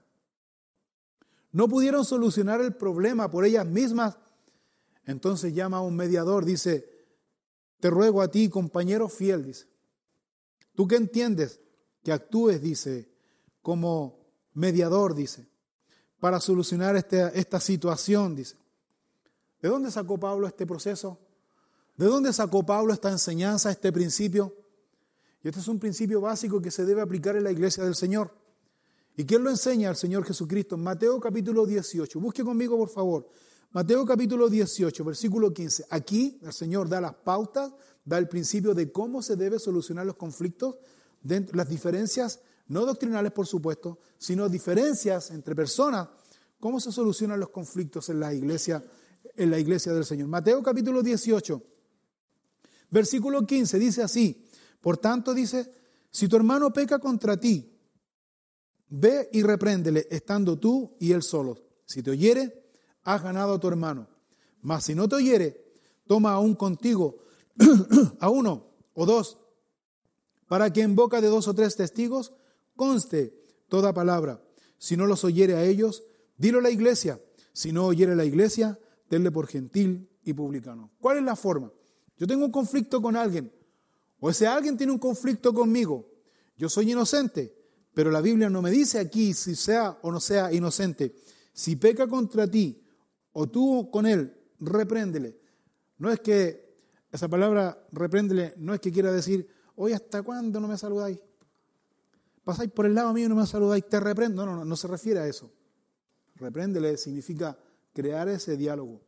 no pudieron solucionar el problema por ellas mismas, entonces llama a un mediador, dice, te ruego a ti, compañero fiel, dice, tú que entiendes, que actúes, dice, como mediador, dice, para solucionar esta situación, dice. ¿De dónde sacó Pablo este proceso? ¿De dónde sacó Pablo esta enseñanza, este principio? Y este es un principio básico que se debe aplicar en la iglesia del Señor. ¿Y quién lo enseña? El Señor Jesucristo. Mateo capítulo 18. Busque conmigo, por favor. Mateo capítulo 18, versículo 15. Aquí el Señor da las pautas, da el principio de cómo se debe solucionar los conflictos, las diferencias, no doctrinales por supuesto, sino diferencias entre personas, cómo se solucionan los conflictos en la iglesia del Señor. Mateo capítulo 18, versículo 15 dice así, por tanto dice, si tu hermano peca contra ti, ve y repréndele, estando tú y él solos. Si te oyere, has ganado a tu hermano. Mas si no te oyere, toma aún contigo a uno o dos, para que en boca de 2 o 3 testigos conste toda palabra. Si no los oyere a ellos, dilo a la iglesia. Si no oyere a la iglesia, tenle por gentil y publicano. ¿Cuál es la forma? Yo tengo un conflicto con alguien, o ese alguien tiene un conflicto conmigo. Yo soy inocente, pero la Biblia no me dice aquí si sea o no sea inocente. Si peca contra ti, o tú con él, repréndele. No es que esa palabra repréndele, no es que quiera decir, oye, ¿hasta cuándo no me saludáis? Pasáis por el lado mío y no me saludáis, te reprendo. No se refiere a eso. Repréndele significa crear ese diálogo.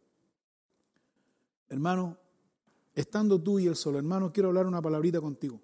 Hermano, estando tú y él solo, hermano, quiero hablar una palabrita contigo.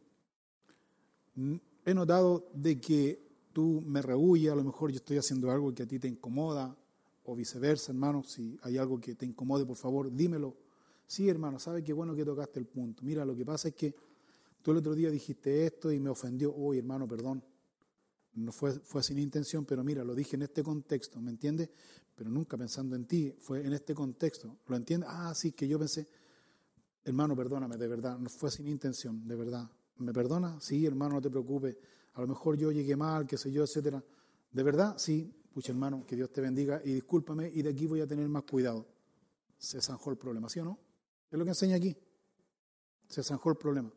He notado de que tú me rehuyes, a lo mejor yo estoy haciendo algo que a ti te incomoda, o viceversa, hermano, si hay algo que te incomode, por favor, dímelo. Sí, hermano, ¿sabes qué bueno que tocaste el punto? Mira, lo que pasa es que tú el otro día dijiste esto y me ofendió. Uy, hermano, perdón. No fue sin intención, pero mira, lo dije en este contexto, ¿me entiendes? Pero nunca pensando en ti, fue en este contexto. ¿Lo entiendes? Ah, sí, que yo pensé, hermano, perdóname, de verdad, no fue sin intención, de verdad. ¿Me perdona? Sí, hermano, no te preocupes. A lo mejor yo llegué mal, qué sé yo, etcétera. ¿De verdad? Sí. Pucha, hermano, que Dios te bendiga y discúlpame y de aquí voy a tener más cuidado. Se zanjó el problema, ¿sí o no? Es lo que enseña aquí. Se zanjó el problema.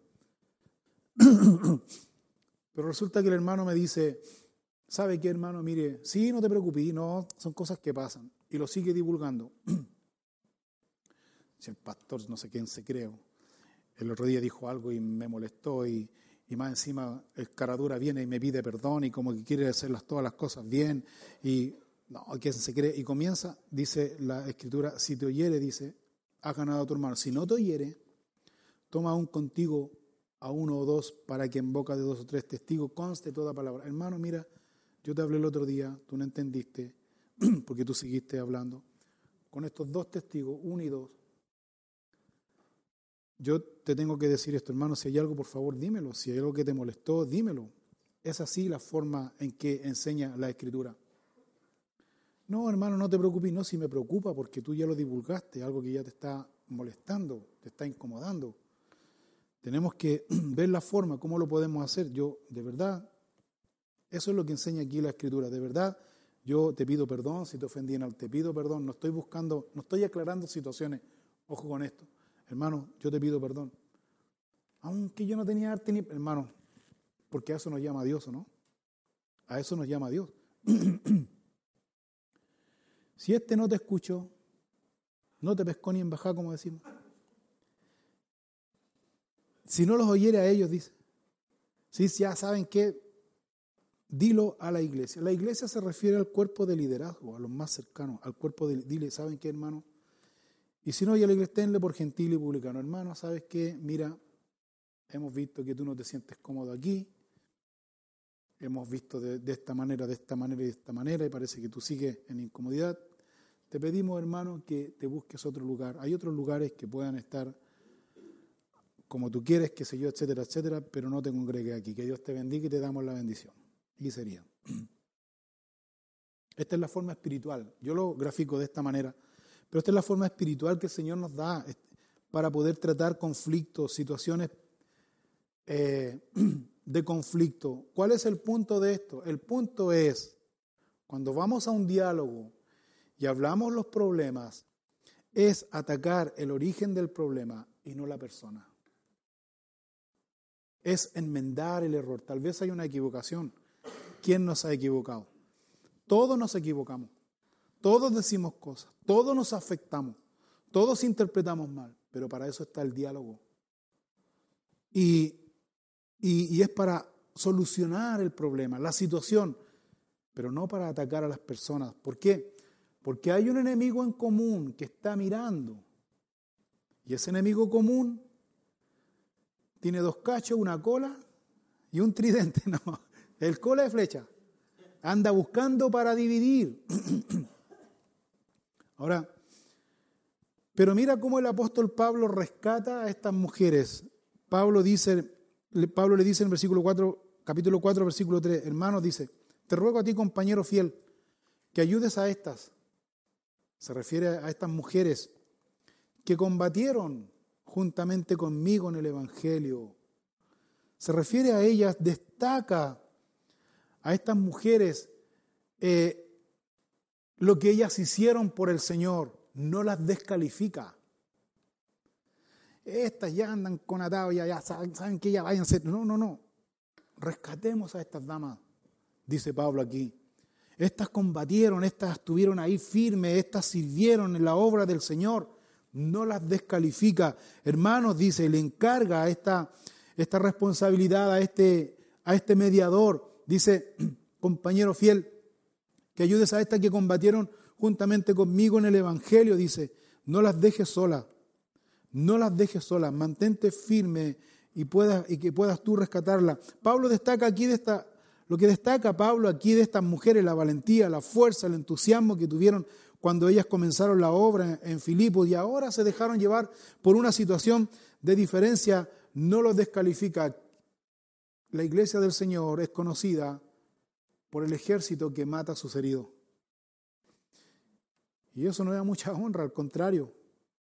Pero resulta que el hermano me dice, ¿sabe qué, hermano? Mire, sí, no te preocupes, no, son cosas que pasan. Y lo sigue divulgando. Si el pastor no sé quién se cree. El otro día dijo algo y me molestó y más encima el caradura viene y me pide perdón y como que quiere hacer todas las cosas bien y no, ¿quién se cree? Y comienza, dice la Escritura, si te oyere, dice, has ganado a tu hermano. Si no te oyere, toma aún contigo a 1 o 2 para que en boca de 2 o 3 testigos conste toda palabra. Hermano, mira, yo te hablé el otro día, tú no entendiste, porque tú seguiste hablando. Con estos dos testigos, 1 y 2, yo te tengo que decir esto, hermano, si hay algo, por favor, dímelo. Si hay algo que te molestó, dímelo. Es así la forma en que enseña la Escritura. No, hermano, no te preocupes. No, si me preocupa porque tú ya lo divulgaste, algo que ya te está molestando, te está incomodando. Tenemos que ver la forma, cómo lo podemos hacer. Yo, de verdad, eso es lo que enseña aquí la Escritura. De verdad, yo te pido perdón si te ofendí en algo. Te pido perdón. No estoy buscando, no estoy aclarando situaciones. Ojo con esto. Hermano, yo te pido perdón. Aunque yo no tenía arte ni... Hermano, porque a eso nos llama Dios, ¿o no? A eso nos llama Dios. Si este no te escuchó, no te pescó ni en bajada, como decimos. Si no los oyere a ellos, dice. Sí, ya saben qué, dilo a la iglesia. La iglesia se refiere al cuerpo de liderazgo, a los más cercanos, al cuerpo de... Dile, ¿saben qué, hermano? Y si no, ya la iglesia, tenle por gentil y publicano. Hermano, ¿sabes qué? Mira, hemos visto que tú no te sientes cómodo aquí. Hemos visto de esta manera, de esta manera y de esta manera, y parece que tú sigues en incomodidad. Te pedimos, hermano, que te busques otro lugar. Hay otros lugares que puedan estar como tú quieres, qué sé yo, etcétera, etcétera, pero no te congregues aquí. Que Dios te bendiga y te damos la bendición. Y sería. Esta es la forma espiritual. Yo lo grafico de esta manera. Pero esta es la forma espiritual que el Señor nos da para poder tratar conflictos, situaciones de conflicto. ¿Cuál es el punto de esto? El punto es, cuando vamos a un diálogo y hablamos los problemas, es atacar el origen del problema y no la persona. Es enmendar el error. Tal vez hay una equivocación. ¿Quién nos ha equivocado? Todos nos equivocamos. Todos decimos cosas, todos nos afectamos, todos interpretamos mal, pero para eso está el diálogo. Y es para solucionar el problema, la situación, pero no para atacar a las personas. ¿Por qué? Porque hay un enemigo en común que está mirando. Y ese enemigo común tiene 2 cachos, una cola y un tridente. No, el cola de flecha. Anda buscando para dividir. Ahora, pero mira cómo el apóstol Pablo rescata a estas mujeres. Pablo le dice en versículo 4, capítulo 4, versículo 3, hermanos, dice, te ruego a ti, compañero fiel, que ayudes a estas. Se refiere a estas mujeres que combatieron juntamente conmigo en el Evangelio. Se refiere a ellas, destaca a estas mujeres lo que ellas hicieron por el Señor, no las descalifica. Estas ya andan con atado, ya saben que ya váyanse. No. Rescatemos a estas damas, dice Pablo aquí. Estas combatieron, estas estuvieron ahí firmes, estas sirvieron en la obra del Señor, no las descalifica. Hermanos, dice, le encarga esta responsabilidad a este mediador. Dice, compañero fiel, que ayudes a estas que combatieron juntamente conmigo en el Evangelio, dice, no las dejes solas, mantente firme y que puedas tú rescatarla. Pablo destaca aquí lo que destaca Pablo aquí de estas mujeres, la valentía, la fuerza, el entusiasmo que tuvieron cuando ellas comenzaron la obra en Filipos y ahora se dejaron llevar por una situación de diferencia, no los descalifica. La iglesia del Señor es conocida por el ejército que mata a sus heridos. Y eso no da mucha honra, al contrario.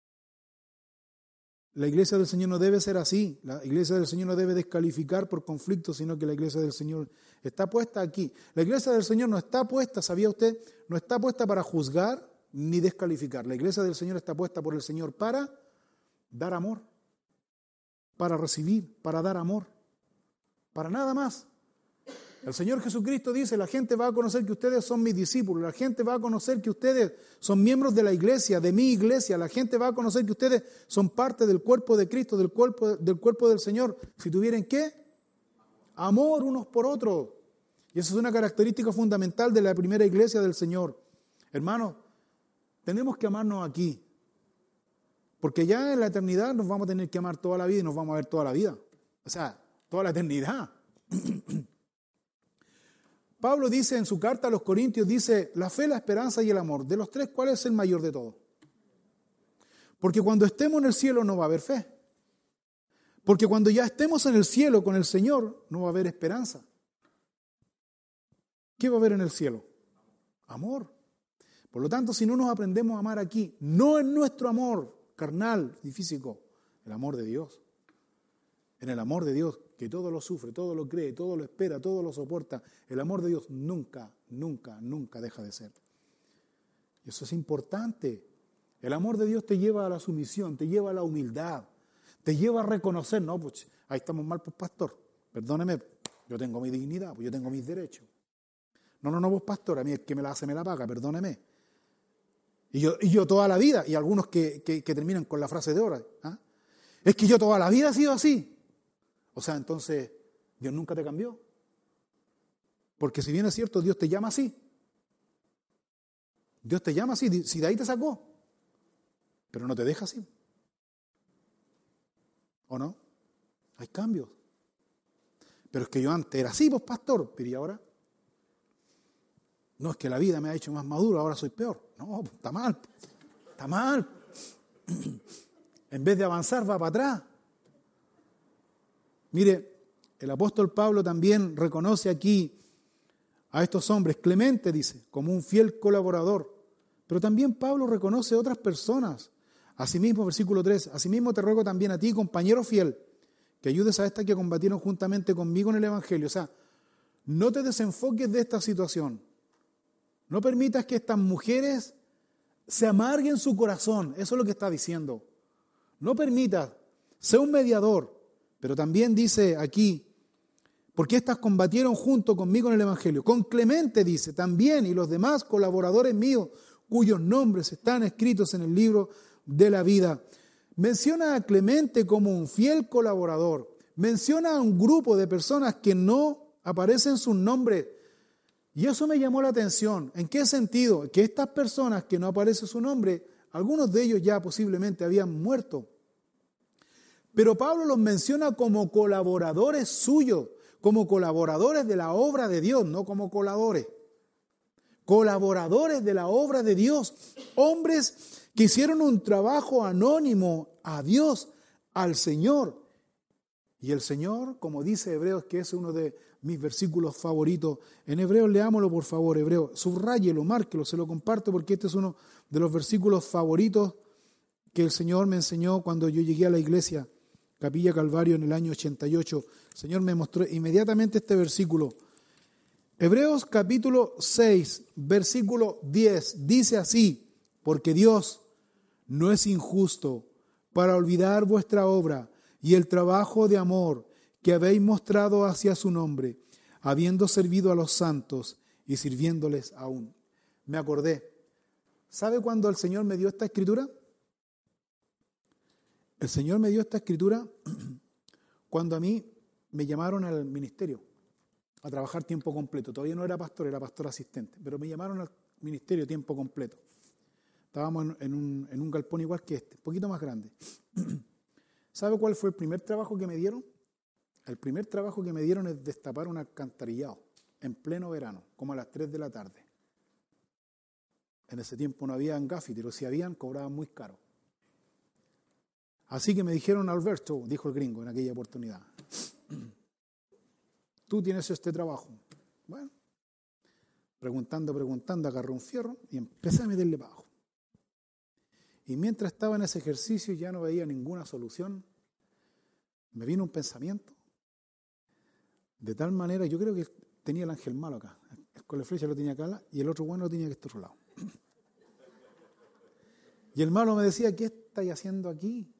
La iglesia del Señor no debe ser así. La iglesia del Señor no debe descalificar por conflictos, sino que la iglesia del Señor está puesta aquí. La iglesia del Señor no está puesta, ¿sabía usted? No está puesta para juzgar ni descalificar. La iglesia del Señor está puesta por el Señor para dar amor, para recibir, para dar amor, para nada más. El Señor Jesucristo dice, la gente va a conocer que ustedes son mis discípulos, la gente va a conocer que ustedes son miembros de la iglesia, de mi iglesia, la gente va a conocer que ustedes son parte del cuerpo de Cristo, del cuerpo del Señor. Si tuvieran ¿qué? Amor unos por otros. Y esa es una característica fundamental de la primera iglesia del Señor. Hermanos, tenemos que amarnos aquí, porque ya en la eternidad nos vamos a tener que amar toda la vida y nos vamos a ver toda la vida. O sea, toda la eternidad. Pablo dice en su carta a los Corintios, dice, la fe, la esperanza y el amor. De los tres, ¿cuál es el mayor de todos? Porque cuando estemos en el cielo no va a haber fe. Porque cuando ya estemos en el cielo con el Señor, no va a haber esperanza. ¿Qué va a haber en el cielo? Amor. Por lo tanto, si no nos aprendemos a amar aquí, no en nuestro amor carnal y físico, el amor de Dios. En el amor de Dios, que todo lo sufre, todo lo cree, todo lo espera, todo lo soporta. El amor de Dios nunca, nunca, nunca deja de ser. Y eso es importante. El amor de Dios te lleva a la sumisión, te lleva a la humildad, te lleva a reconocer, no, pues ahí estamos mal, pues pastor, perdóneme, yo tengo mi dignidad, pues yo tengo mis derechos. No, pues pastor, a mí el que me la hace me la paga, perdóneme. Y yo toda la vida, y algunos que terminan con la frase de ahora, ¿ah? Es que yo toda la vida he sido así. O sea, entonces, Dios nunca te cambió. Porque si bien es cierto, Dios te llama así. Dios te llama así, si de ahí te sacó. Pero no te deja así. ¿O no? Hay cambios. Pero es que yo antes era así, pues pastor, pero ¿y ahora? No, es que la vida me ha hecho más maduro, ahora soy peor. No, pues, está mal. Está mal. En vez de avanzar, va para atrás. Mire, el apóstol Pablo también reconoce aquí a estos hombres, Clemente dice, como un fiel colaborador. Pero también Pablo reconoce a otras personas. Asimismo, versículo 3, asimismo te ruego también a ti, compañero fiel, que ayudes a estas que combatieron juntamente conmigo en el Evangelio. O sea, no te desenfoques de esta situación. No permitas que estas mujeres se amarguen su corazón. Eso es lo que está diciendo. No permitas, sé un mediador. Pero también dice aquí, porque estas combatieron junto conmigo en el Evangelio. Con Clemente dice, también, y los demás colaboradores míos, cuyos nombres están escritos en el libro de la vida. Menciona a Clemente como un fiel colaborador. Menciona a un grupo de personas que no aparecen sus nombres. Y eso me llamó la atención. ¿En qué sentido? Que estas personas que no aparece su nombre, algunos de ellos ya posiblemente habían muerto. Pero Pablo los menciona como colaboradores suyos, como colaboradores de la obra de Dios, no como coladores. Colaboradores de la obra de Dios, hombres que hicieron un trabajo anónimo a Dios, al Señor. Y el Señor, como dice Hebreos, que es uno de mis versículos favoritos, en Hebreos leámoslo por favor, Hebreos, subráyelo, márquelo, se lo comparto porque este es uno de los versículos favoritos que el Señor me enseñó cuando yo llegué a la iglesia, Capilla Calvario, en el año 88. El Señor me mostró inmediatamente este versículo. Hebreos capítulo 6, versículo 10, dice así, porque Dios no es injusto para olvidar vuestra obra y el trabajo de amor que habéis mostrado hacia su nombre, habiendo servido a los santos y sirviéndoles aún. Me acordé. ¿Sabe cuándo el Señor me dio esta escritura? El Señor me dio esta escritura cuando a mí me llamaron al ministerio a trabajar tiempo completo. Todavía no era pastor asistente, pero me llamaron al ministerio tiempo completo. Estábamos en un galpón igual que este, un poquito más grande. ¿Sabe cuál fue el primer trabajo que me dieron? El primer trabajo que me dieron es destapar un alcantarillado en pleno verano, como a las 3 de la tarde. En ese tiempo no había gaffiteros, si habían, cobraban muy caro. Así que me dijeron, Alberto, dijo el gringo en aquella oportunidad, tú tienes este trabajo. Bueno, preguntando, agarré un fierro y empecé a meterle para abajo. Y mientras estaba en ese ejercicio ya no veía ninguna solución, me vino un pensamiento, de tal manera, yo creo que tenía el ángel malo acá, el con la flecha lo tenía acá y el otro bueno lo tenía que este otro lado. Y el malo me decía, ¿qué estáis haciendo aquí?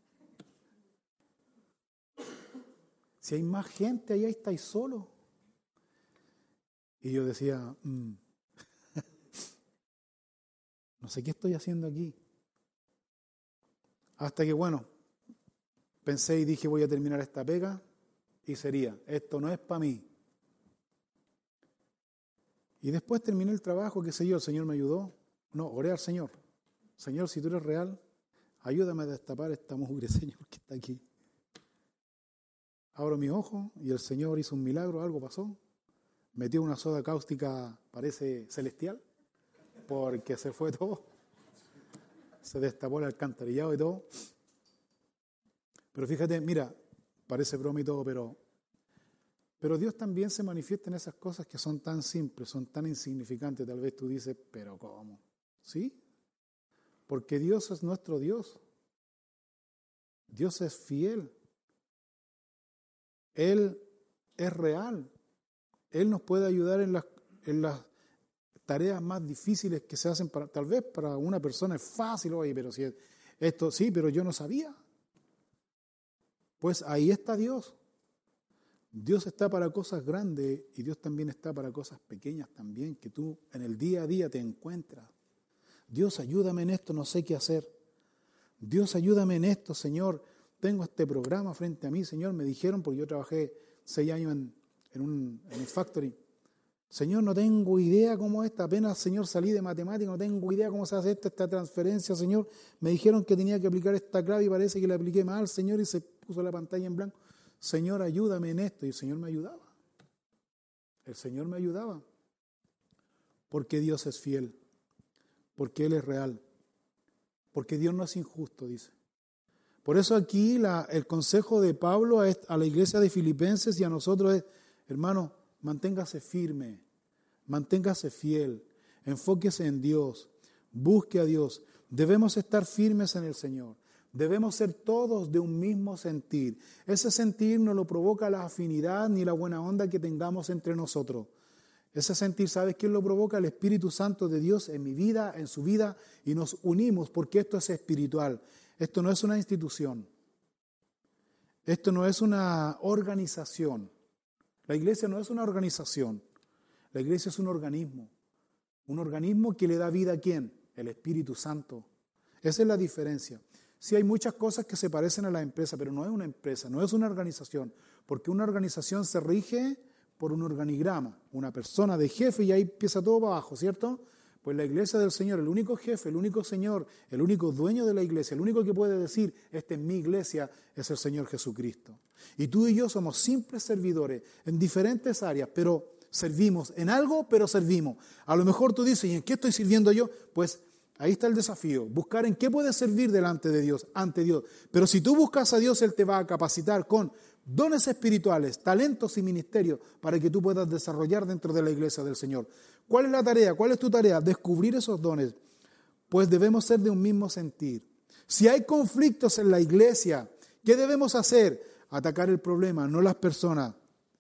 Si hay más gente allá, estáis solos. Y yo decía, no sé qué estoy haciendo aquí. Hasta que, bueno, pensé y dije, voy a terminar esta pega y sería, esto no es para mí. Y después terminé el trabajo, qué sé yo, el Señor me ayudó. No, oré al Señor. Señor, si tú eres real, ayúdame a destapar esta mugre, Señor, que está aquí. Abro mis ojos y el Señor hizo un milagro, algo pasó. metió una soda cáustica, parece celestial, porque se fue todo. Se destapó el alcantarillado y todo. Pero fíjate, mira, parece broma y todo, pero Dios también se manifiesta en esas cosas que son tan simples, son tan insignificantes. Tal vez tú dices, ¿pero cómo? ¿Sí? Porque Dios es nuestro Dios. Dios es fiel. Él es real. Él nos puede ayudar en las tareas más difíciles que se hacen tal vez para una persona es fácil, oye, pero si esto sí, pero yo no sabía. Pues ahí está Dios. Dios está para cosas grandes y Dios también está para cosas pequeñas también, que tú en el día a día te encuentras. Dios, ayúdame en esto, no sé qué hacer. Dios, ayúdame en esto, Señor. Tengo este programa frente a mí, Señor. Me dijeron, porque yo trabajé 6 años en un factory. Señor, no tengo idea cómo es, apenas, Señor, salí de matemática, no tengo idea cómo se hace esta transferencia, Señor. Me dijeron que tenía que aplicar esta clave y parece que la apliqué mal, Señor, y se puso la pantalla en blanco. Señor, ayúdame en esto. Y el Señor me ayudaba. El Señor me ayudaba. Porque Dios es fiel. Porque Él es real. Porque Dios no es injusto, dice. Por eso aquí el consejo de Pablo a la iglesia de Filipenses y a nosotros es, hermano, manténgase firme, manténgase fiel, enfóquese en Dios, busque a Dios. Debemos estar firmes en el Señor. Debemos ser todos de un mismo sentir. Ese sentir no lo provoca la afinidad ni la buena onda que tengamos entre nosotros. Ese sentir, ¿sabes quién lo provoca? El Espíritu Santo de Dios en mi vida, en su vida, y nos unimos porque esto es espiritual. Esto no es una institución. Esto no es una organización. La iglesia no es una organización. La iglesia es un organismo. Un organismo que le da vida ¿a quién? El Espíritu Santo. Esa es la diferencia. Sí, hay muchas cosas que se parecen a la empresa, pero no es una empresa, no es una organización, porque una organización se rige por un organigrama, una persona de jefe y ahí empieza todo para abajo, ¿cierto? Pues la iglesia del Señor, el único jefe, el único Señor, el único dueño de la iglesia, el único que puede decir, esta es mi iglesia, es el Señor Jesucristo. Y tú y yo somos simples servidores en diferentes áreas, pero servimos en algo, pero servimos. A lo mejor tú dices, ¿y en qué estoy sirviendo yo? Pues ahí está el desafío, buscar en qué puedes servir delante de Dios, ante Dios. Pero si tú buscas a Dios, Él te va a capacitar con dones espirituales, talentos y ministerios para que tú puedas desarrollar dentro de la iglesia del Señor. ¿Cuál es la tarea? ¿Cuál es tu tarea? Descubrir esos dones. Pues debemos ser de un mismo sentir. Si hay conflictos en la iglesia, ¿qué debemos hacer? Atacar el problema, no las personas.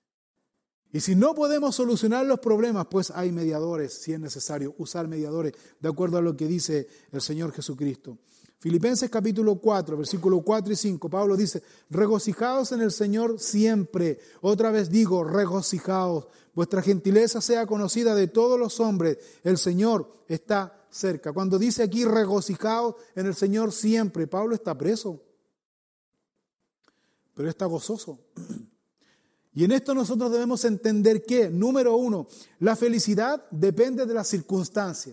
Y si no podemos solucionar los problemas, pues hay mediadores, si es necesario, usar mediadores, de acuerdo a lo que dice el Señor Jesucristo. Filipenses capítulo 4, versículos 4 y 5, Pablo dice, regocijaos en el Señor siempre. Otra vez digo, regocijaos. Vuestra gentileza sea conocida de todos los hombres. El Señor está cerca. Cuando dice aquí, regocijaos en el Señor siempre, Pablo está preso, pero está gozoso. Y en esto nosotros debemos entender que, número 1, la felicidad depende de las circunstancias.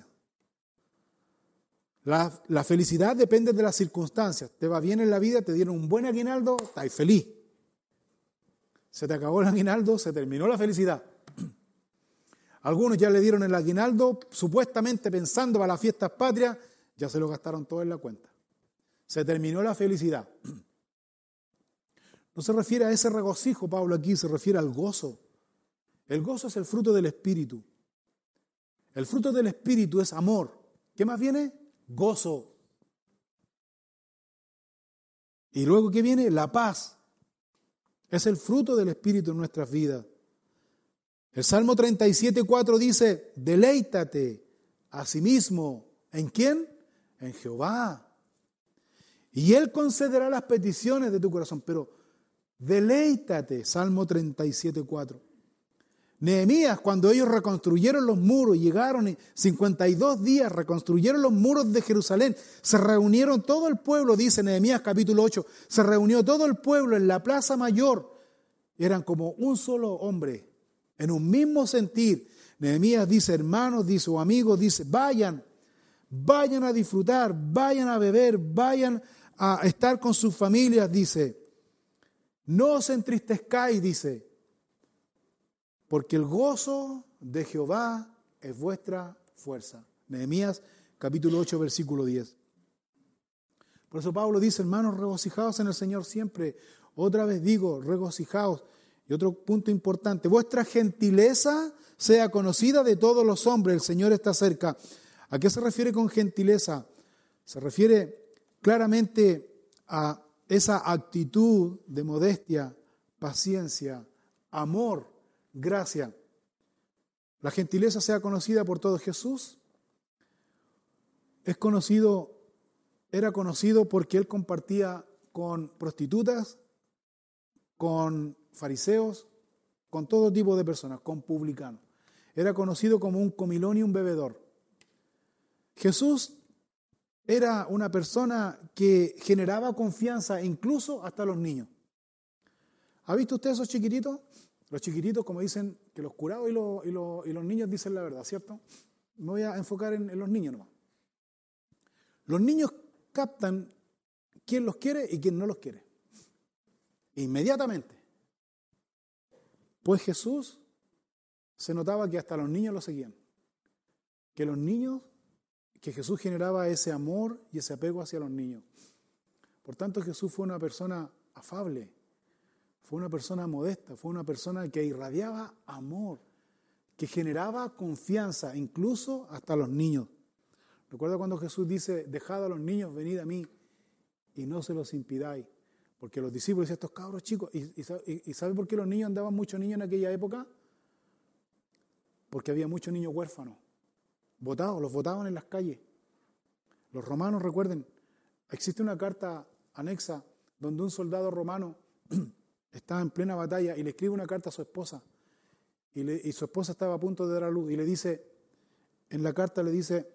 La felicidad depende de las circunstancias. Te va bien en la vida, te dieron un buen aguinaldo, estás feliz. Se te acabó el aguinaldo, se terminó la felicidad. Algunos ya le dieron el aguinaldo, supuestamente pensando para las fiestas patrias, ya se lo gastaron todo en la cuenta. Se terminó la felicidad. No se refiere a ese regocijo, Pablo aquí se refiere al gozo. El gozo es el fruto del Espíritu. El fruto del Espíritu es amor. ¿Qué más viene? Gozo. Y luego, ¿qué viene? La paz. Es el fruto del Espíritu en nuestras vidas. El Salmo 37:4 dice, deleítate a sí mismo. ¿En quién? En Jehová. Y Él concederá las peticiones de tu corazón. Pero deleítate, Salmo 37:4. Nehemías, cuando ellos reconstruyeron los muros, llegaron en 52 días, reconstruyeron los muros de Jerusalén, se reunieron todo el pueblo, dice Nehemías capítulo 8, se reunió todo el pueblo en la plaza mayor, eran como un solo hombre, en un mismo sentir. Nehemías dice, hermanos, dice, o amigos, dice, vayan a disfrutar, vayan a beber, vayan a estar con sus familias, dice, no os entristezcáis, dice. porque el gozo de Jehová es vuestra fuerza. Nehemías capítulo 8, versículo 10. Por eso Pablo dice, hermanos, regocijaos en el Señor siempre. Otra vez digo, regocijaos. Y otro punto importante, vuestra gentileza sea conocida de todos los hombres, el Señor está cerca. ¿A qué se refiere con gentileza? Se refiere claramente a esa actitud de modestia, paciencia, amor, gracia. La gentileza sea conocida por todos. Jesús era conocido porque Él compartía con prostitutas, con fariseos, con todo tipo de personas, con publicanos. Era conocido como un comilón y un bebedor. Jesús era una persona que generaba confianza incluso hasta los niños. ¿Ha visto usted esos chiquititos? Los chiquititos, como dicen, que los curados y los niños dicen la verdad, ¿cierto? Me voy a enfocar en los niños nomás. Los niños captan quién los quiere y quién no los quiere. Inmediatamente. Pues Jesús se notaba que hasta los niños lo seguían. Que Jesús generaba ese amor y ese apego hacia los niños. Por tanto, Jesús fue una persona afable, fue una persona modesta, fue una persona que irradiaba amor, que generaba confianza, incluso hasta los niños. Recuerda cuando Jesús dice, dejad a los niños, venid a mí, y no se los impidáis. Porque los discípulos decían, estos cabros chicos, ¿y sabe por qué los niños andaban muchos niños en aquella época? Porque había muchos niños huérfanos, los botaban en las calles. Los romanos, recuerden, existe una carta anexa donde un soldado romano estaba en plena batalla y le escribe una carta a su esposa. Y su esposa estaba a punto de dar a luz y le dice, en la carta le dice,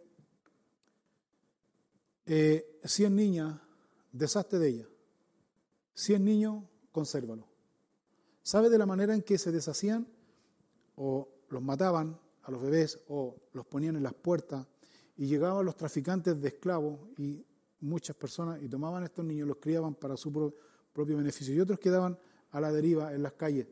si es niña, deshazte de ella. Si es niño, consérvalo. ¿Sabe de la manera en que se deshacían? O los mataban a los bebés o los ponían en las puertas y llegaban los traficantes de esclavos y muchas personas y tomaban a estos niños, los criaban para su propio beneficio y otros quedaban a la deriva en las calles.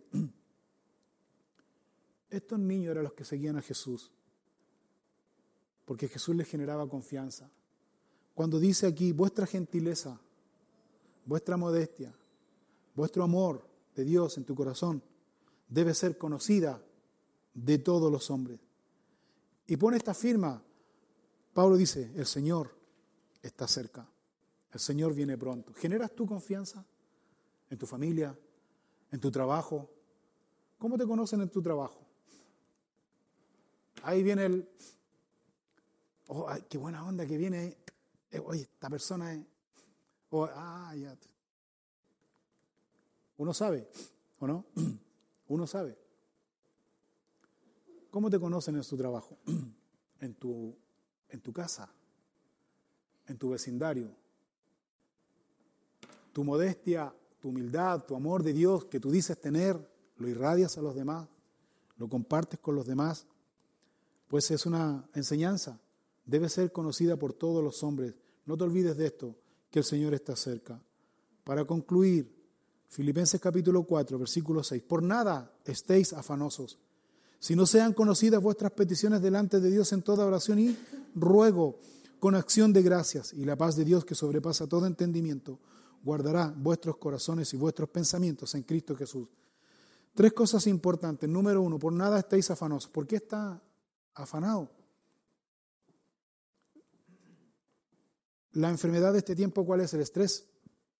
Estos niños eran los que seguían a Jesús porque Jesús les generaba confianza. Cuando dice aquí, vuestra gentileza, vuestra modestia, vuestro amor de Dios en tu corazón debe ser conocida de todos los hombres. Y pone esta firma, Pablo dice, el Señor está cerca, el Señor viene pronto. ¿Generas tu confianza en tu familia, en tu trabajo? ¿Cómo te conocen en tu trabajo? Ahí viene ay, qué buena onda que viene, oye, esta persona es... ya. Uno sabe, ¿o no? Uno sabe. ¿Cómo te conocen en tu trabajo? En tu casa, en tu vecindario. Tu modestia, tu humildad, tu amor de Dios que tú dices tener, lo irradias a los demás, lo compartes con los demás, pues es una enseñanza. Debe ser conocida por todos los hombres. No te olvides de esto, que el Señor está cerca. Para concluir, Filipenses capítulo 4, versículo 6. Por nada estéis afanosos, sino sean conocidas vuestras peticiones delante de Dios en toda oración y ruego con acción de gracias. Y la paz de Dios que sobrepasa todo entendimiento, guardará vuestros corazones y vuestros pensamientos en Cristo Jesús. 3 cosas importantes. Número 1, por nada estéis afanosos. ¿Por qué está afanado? La enfermedad de este tiempo, ¿cuál es? El estrés.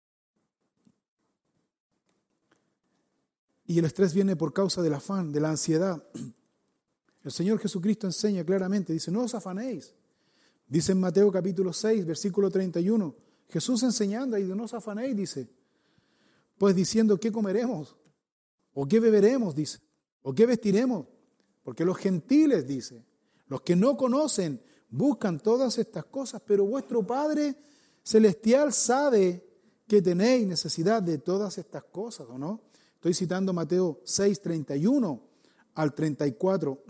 Y el estrés viene por causa del afán, de la ansiedad. El Señor Jesucristo enseña claramente, dice, no os afanéis. Dice en Mateo capítulo 6, versículo 31, Jesús enseñando ahí, no os afanéis, dice, pues diciendo, ¿qué comeremos? ¿O qué beberemos? Dice, ¿o qué vestiremos? Porque los gentiles, dice, los que no conocen, buscan todas estas cosas, pero vuestro Padre Celestial sabe que tenéis necesidad de todas estas cosas, ¿o no? Estoy citando Mateo 6, 31 al 34.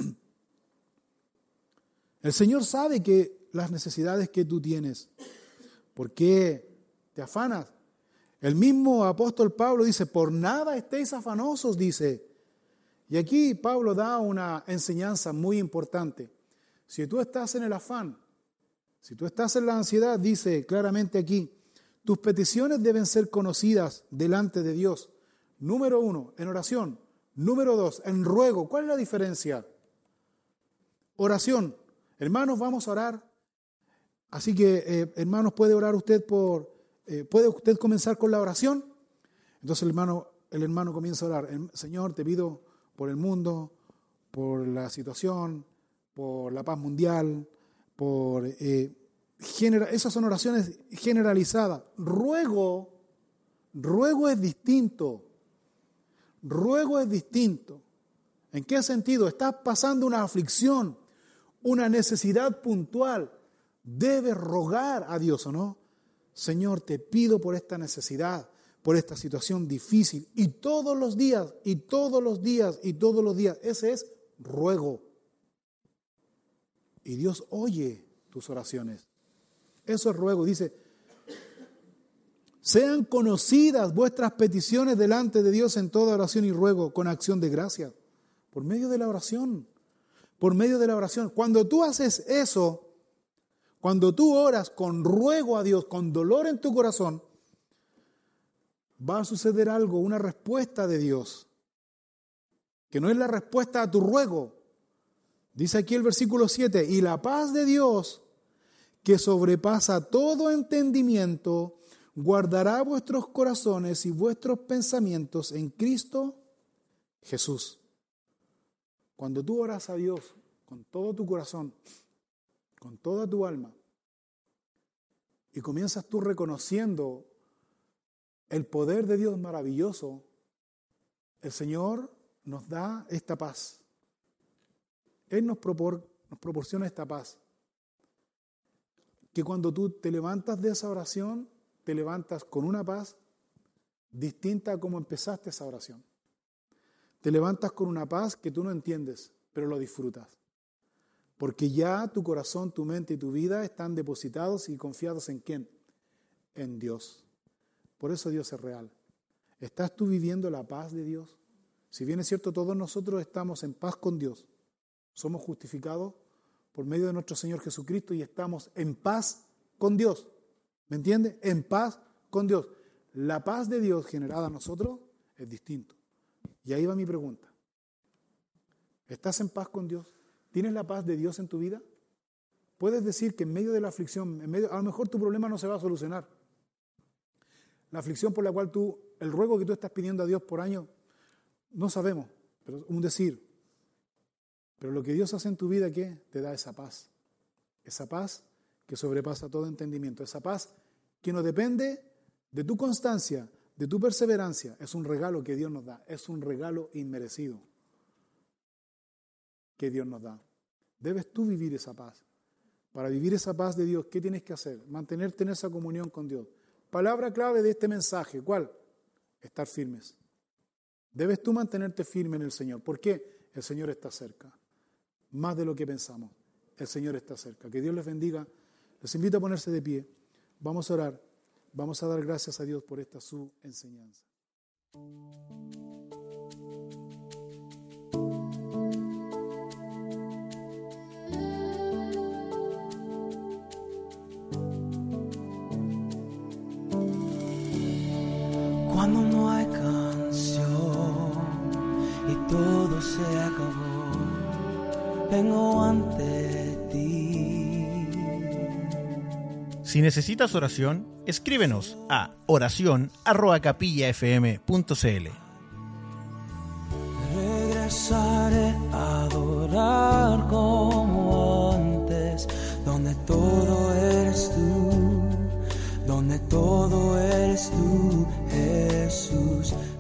El Señor sabe que las necesidades que tú tienes, ¿por qué te afanas? El mismo apóstol Pablo dice, por nada estéis afanosos, dice. Y aquí Pablo da una enseñanza muy importante. Si tú estás en el afán, si tú estás en la ansiedad, dice claramente aquí, tus peticiones deben ser conocidas delante de Dios. Número 1, en oración. Número 2, en ruego. ¿Cuál es la diferencia? Oración. Hermanos, vamos a orar. Así que, hermanos, ¿puede orar usted puede usted comenzar con la oración? Entonces el hermano comienza a orar. Señor, te pido por el mundo, por la situación, por la paz mundial, por esas son oraciones generalizadas. Ruego es distinto. Ruego es distinto. ¿En qué sentido? Estás pasando una aflicción, una necesidad puntual. Debes rogar a Dios, ¿o no? Señor, te pido por esta necesidad, por esta situación difícil. Y todos los días, y todos los días, y todos los días. Ese es ruego. Y Dios oye tus oraciones. Eso es ruego. Dice, sean conocidas vuestras peticiones delante de Dios en toda oración y ruego con acción de gracias. Por medio de la oración. Por medio de la oración. Cuando tú haces eso, cuando tú oras con ruego a Dios, con dolor en tu corazón, va a suceder algo, una respuesta de Dios, que no es la respuesta a tu ruego. Dice aquí el versículo 7, y la paz de Dios, que sobrepasa todo entendimiento, guardará vuestros corazones y vuestros pensamientos en Cristo Jesús. Cuando tú oras a Dios con todo tu corazón, con toda tu alma, y comienzas tú reconociendo el poder de Dios maravilloso, el Señor nos da esta paz. Él nos proporciona esta paz. Que cuando tú te levantas de esa oración, te levantas con una paz distinta a como empezaste esa oración. Te levantas con una paz que tú no entiendes, pero lo disfrutas. Porque ya tu corazón, tu mente y tu vida están depositados y confiados ¿en quién? En Dios. Por eso Dios es real. ¿Estás tú viviendo la paz de Dios? Si bien es cierto, todos nosotros estamos en paz con Dios. Somos justificados por medio de nuestro Señor Jesucristo y estamos en paz con Dios. ¿Me entiende? En paz con Dios. La paz de Dios generada a nosotros es distinto. Y ahí va mi pregunta. ¿Estás en paz con Dios? ¿Tienes la paz de Dios en tu vida? Puedes decir que en medio de la aflicción, a lo mejor tu problema no se va a solucionar. La aflicción por la cual el ruego que tú estás pidiendo a Dios por año, no sabemos, pero un decir. Pero lo que Dios hace en tu vida, ¿qué? Te da esa paz. Esa paz que sobrepasa todo entendimiento. Esa paz que no depende de tu constancia, de tu perseverancia. Es un regalo que Dios nos da. Es un regalo inmerecido que Dios nos da. Debes tú vivir esa paz. Para vivir esa paz de Dios, ¿qué tienes que hacer? Mantenerte en esa comunión con Dios. Palabra clave de este mensaje, ¿cuál? Estar firmes. Debes tú mantenerte firme en el Señor. ¿Por qué? El Señor está cerca. Más de lo que pensamos. El Señor está cerca. Que Dios les bendiga. Les invito a ponerse de pie. Vamos a orar. Vamos a dar gracias a Dios por esta su enseñanza. Cuando no hay canción y todo se acabó, vengo ante ti. Si necesitas oración, escríbenos a oracion@capillafm.cl. Regresaré a adorar como antes, donde todo eres tú, donde todo eres tú, Jesús.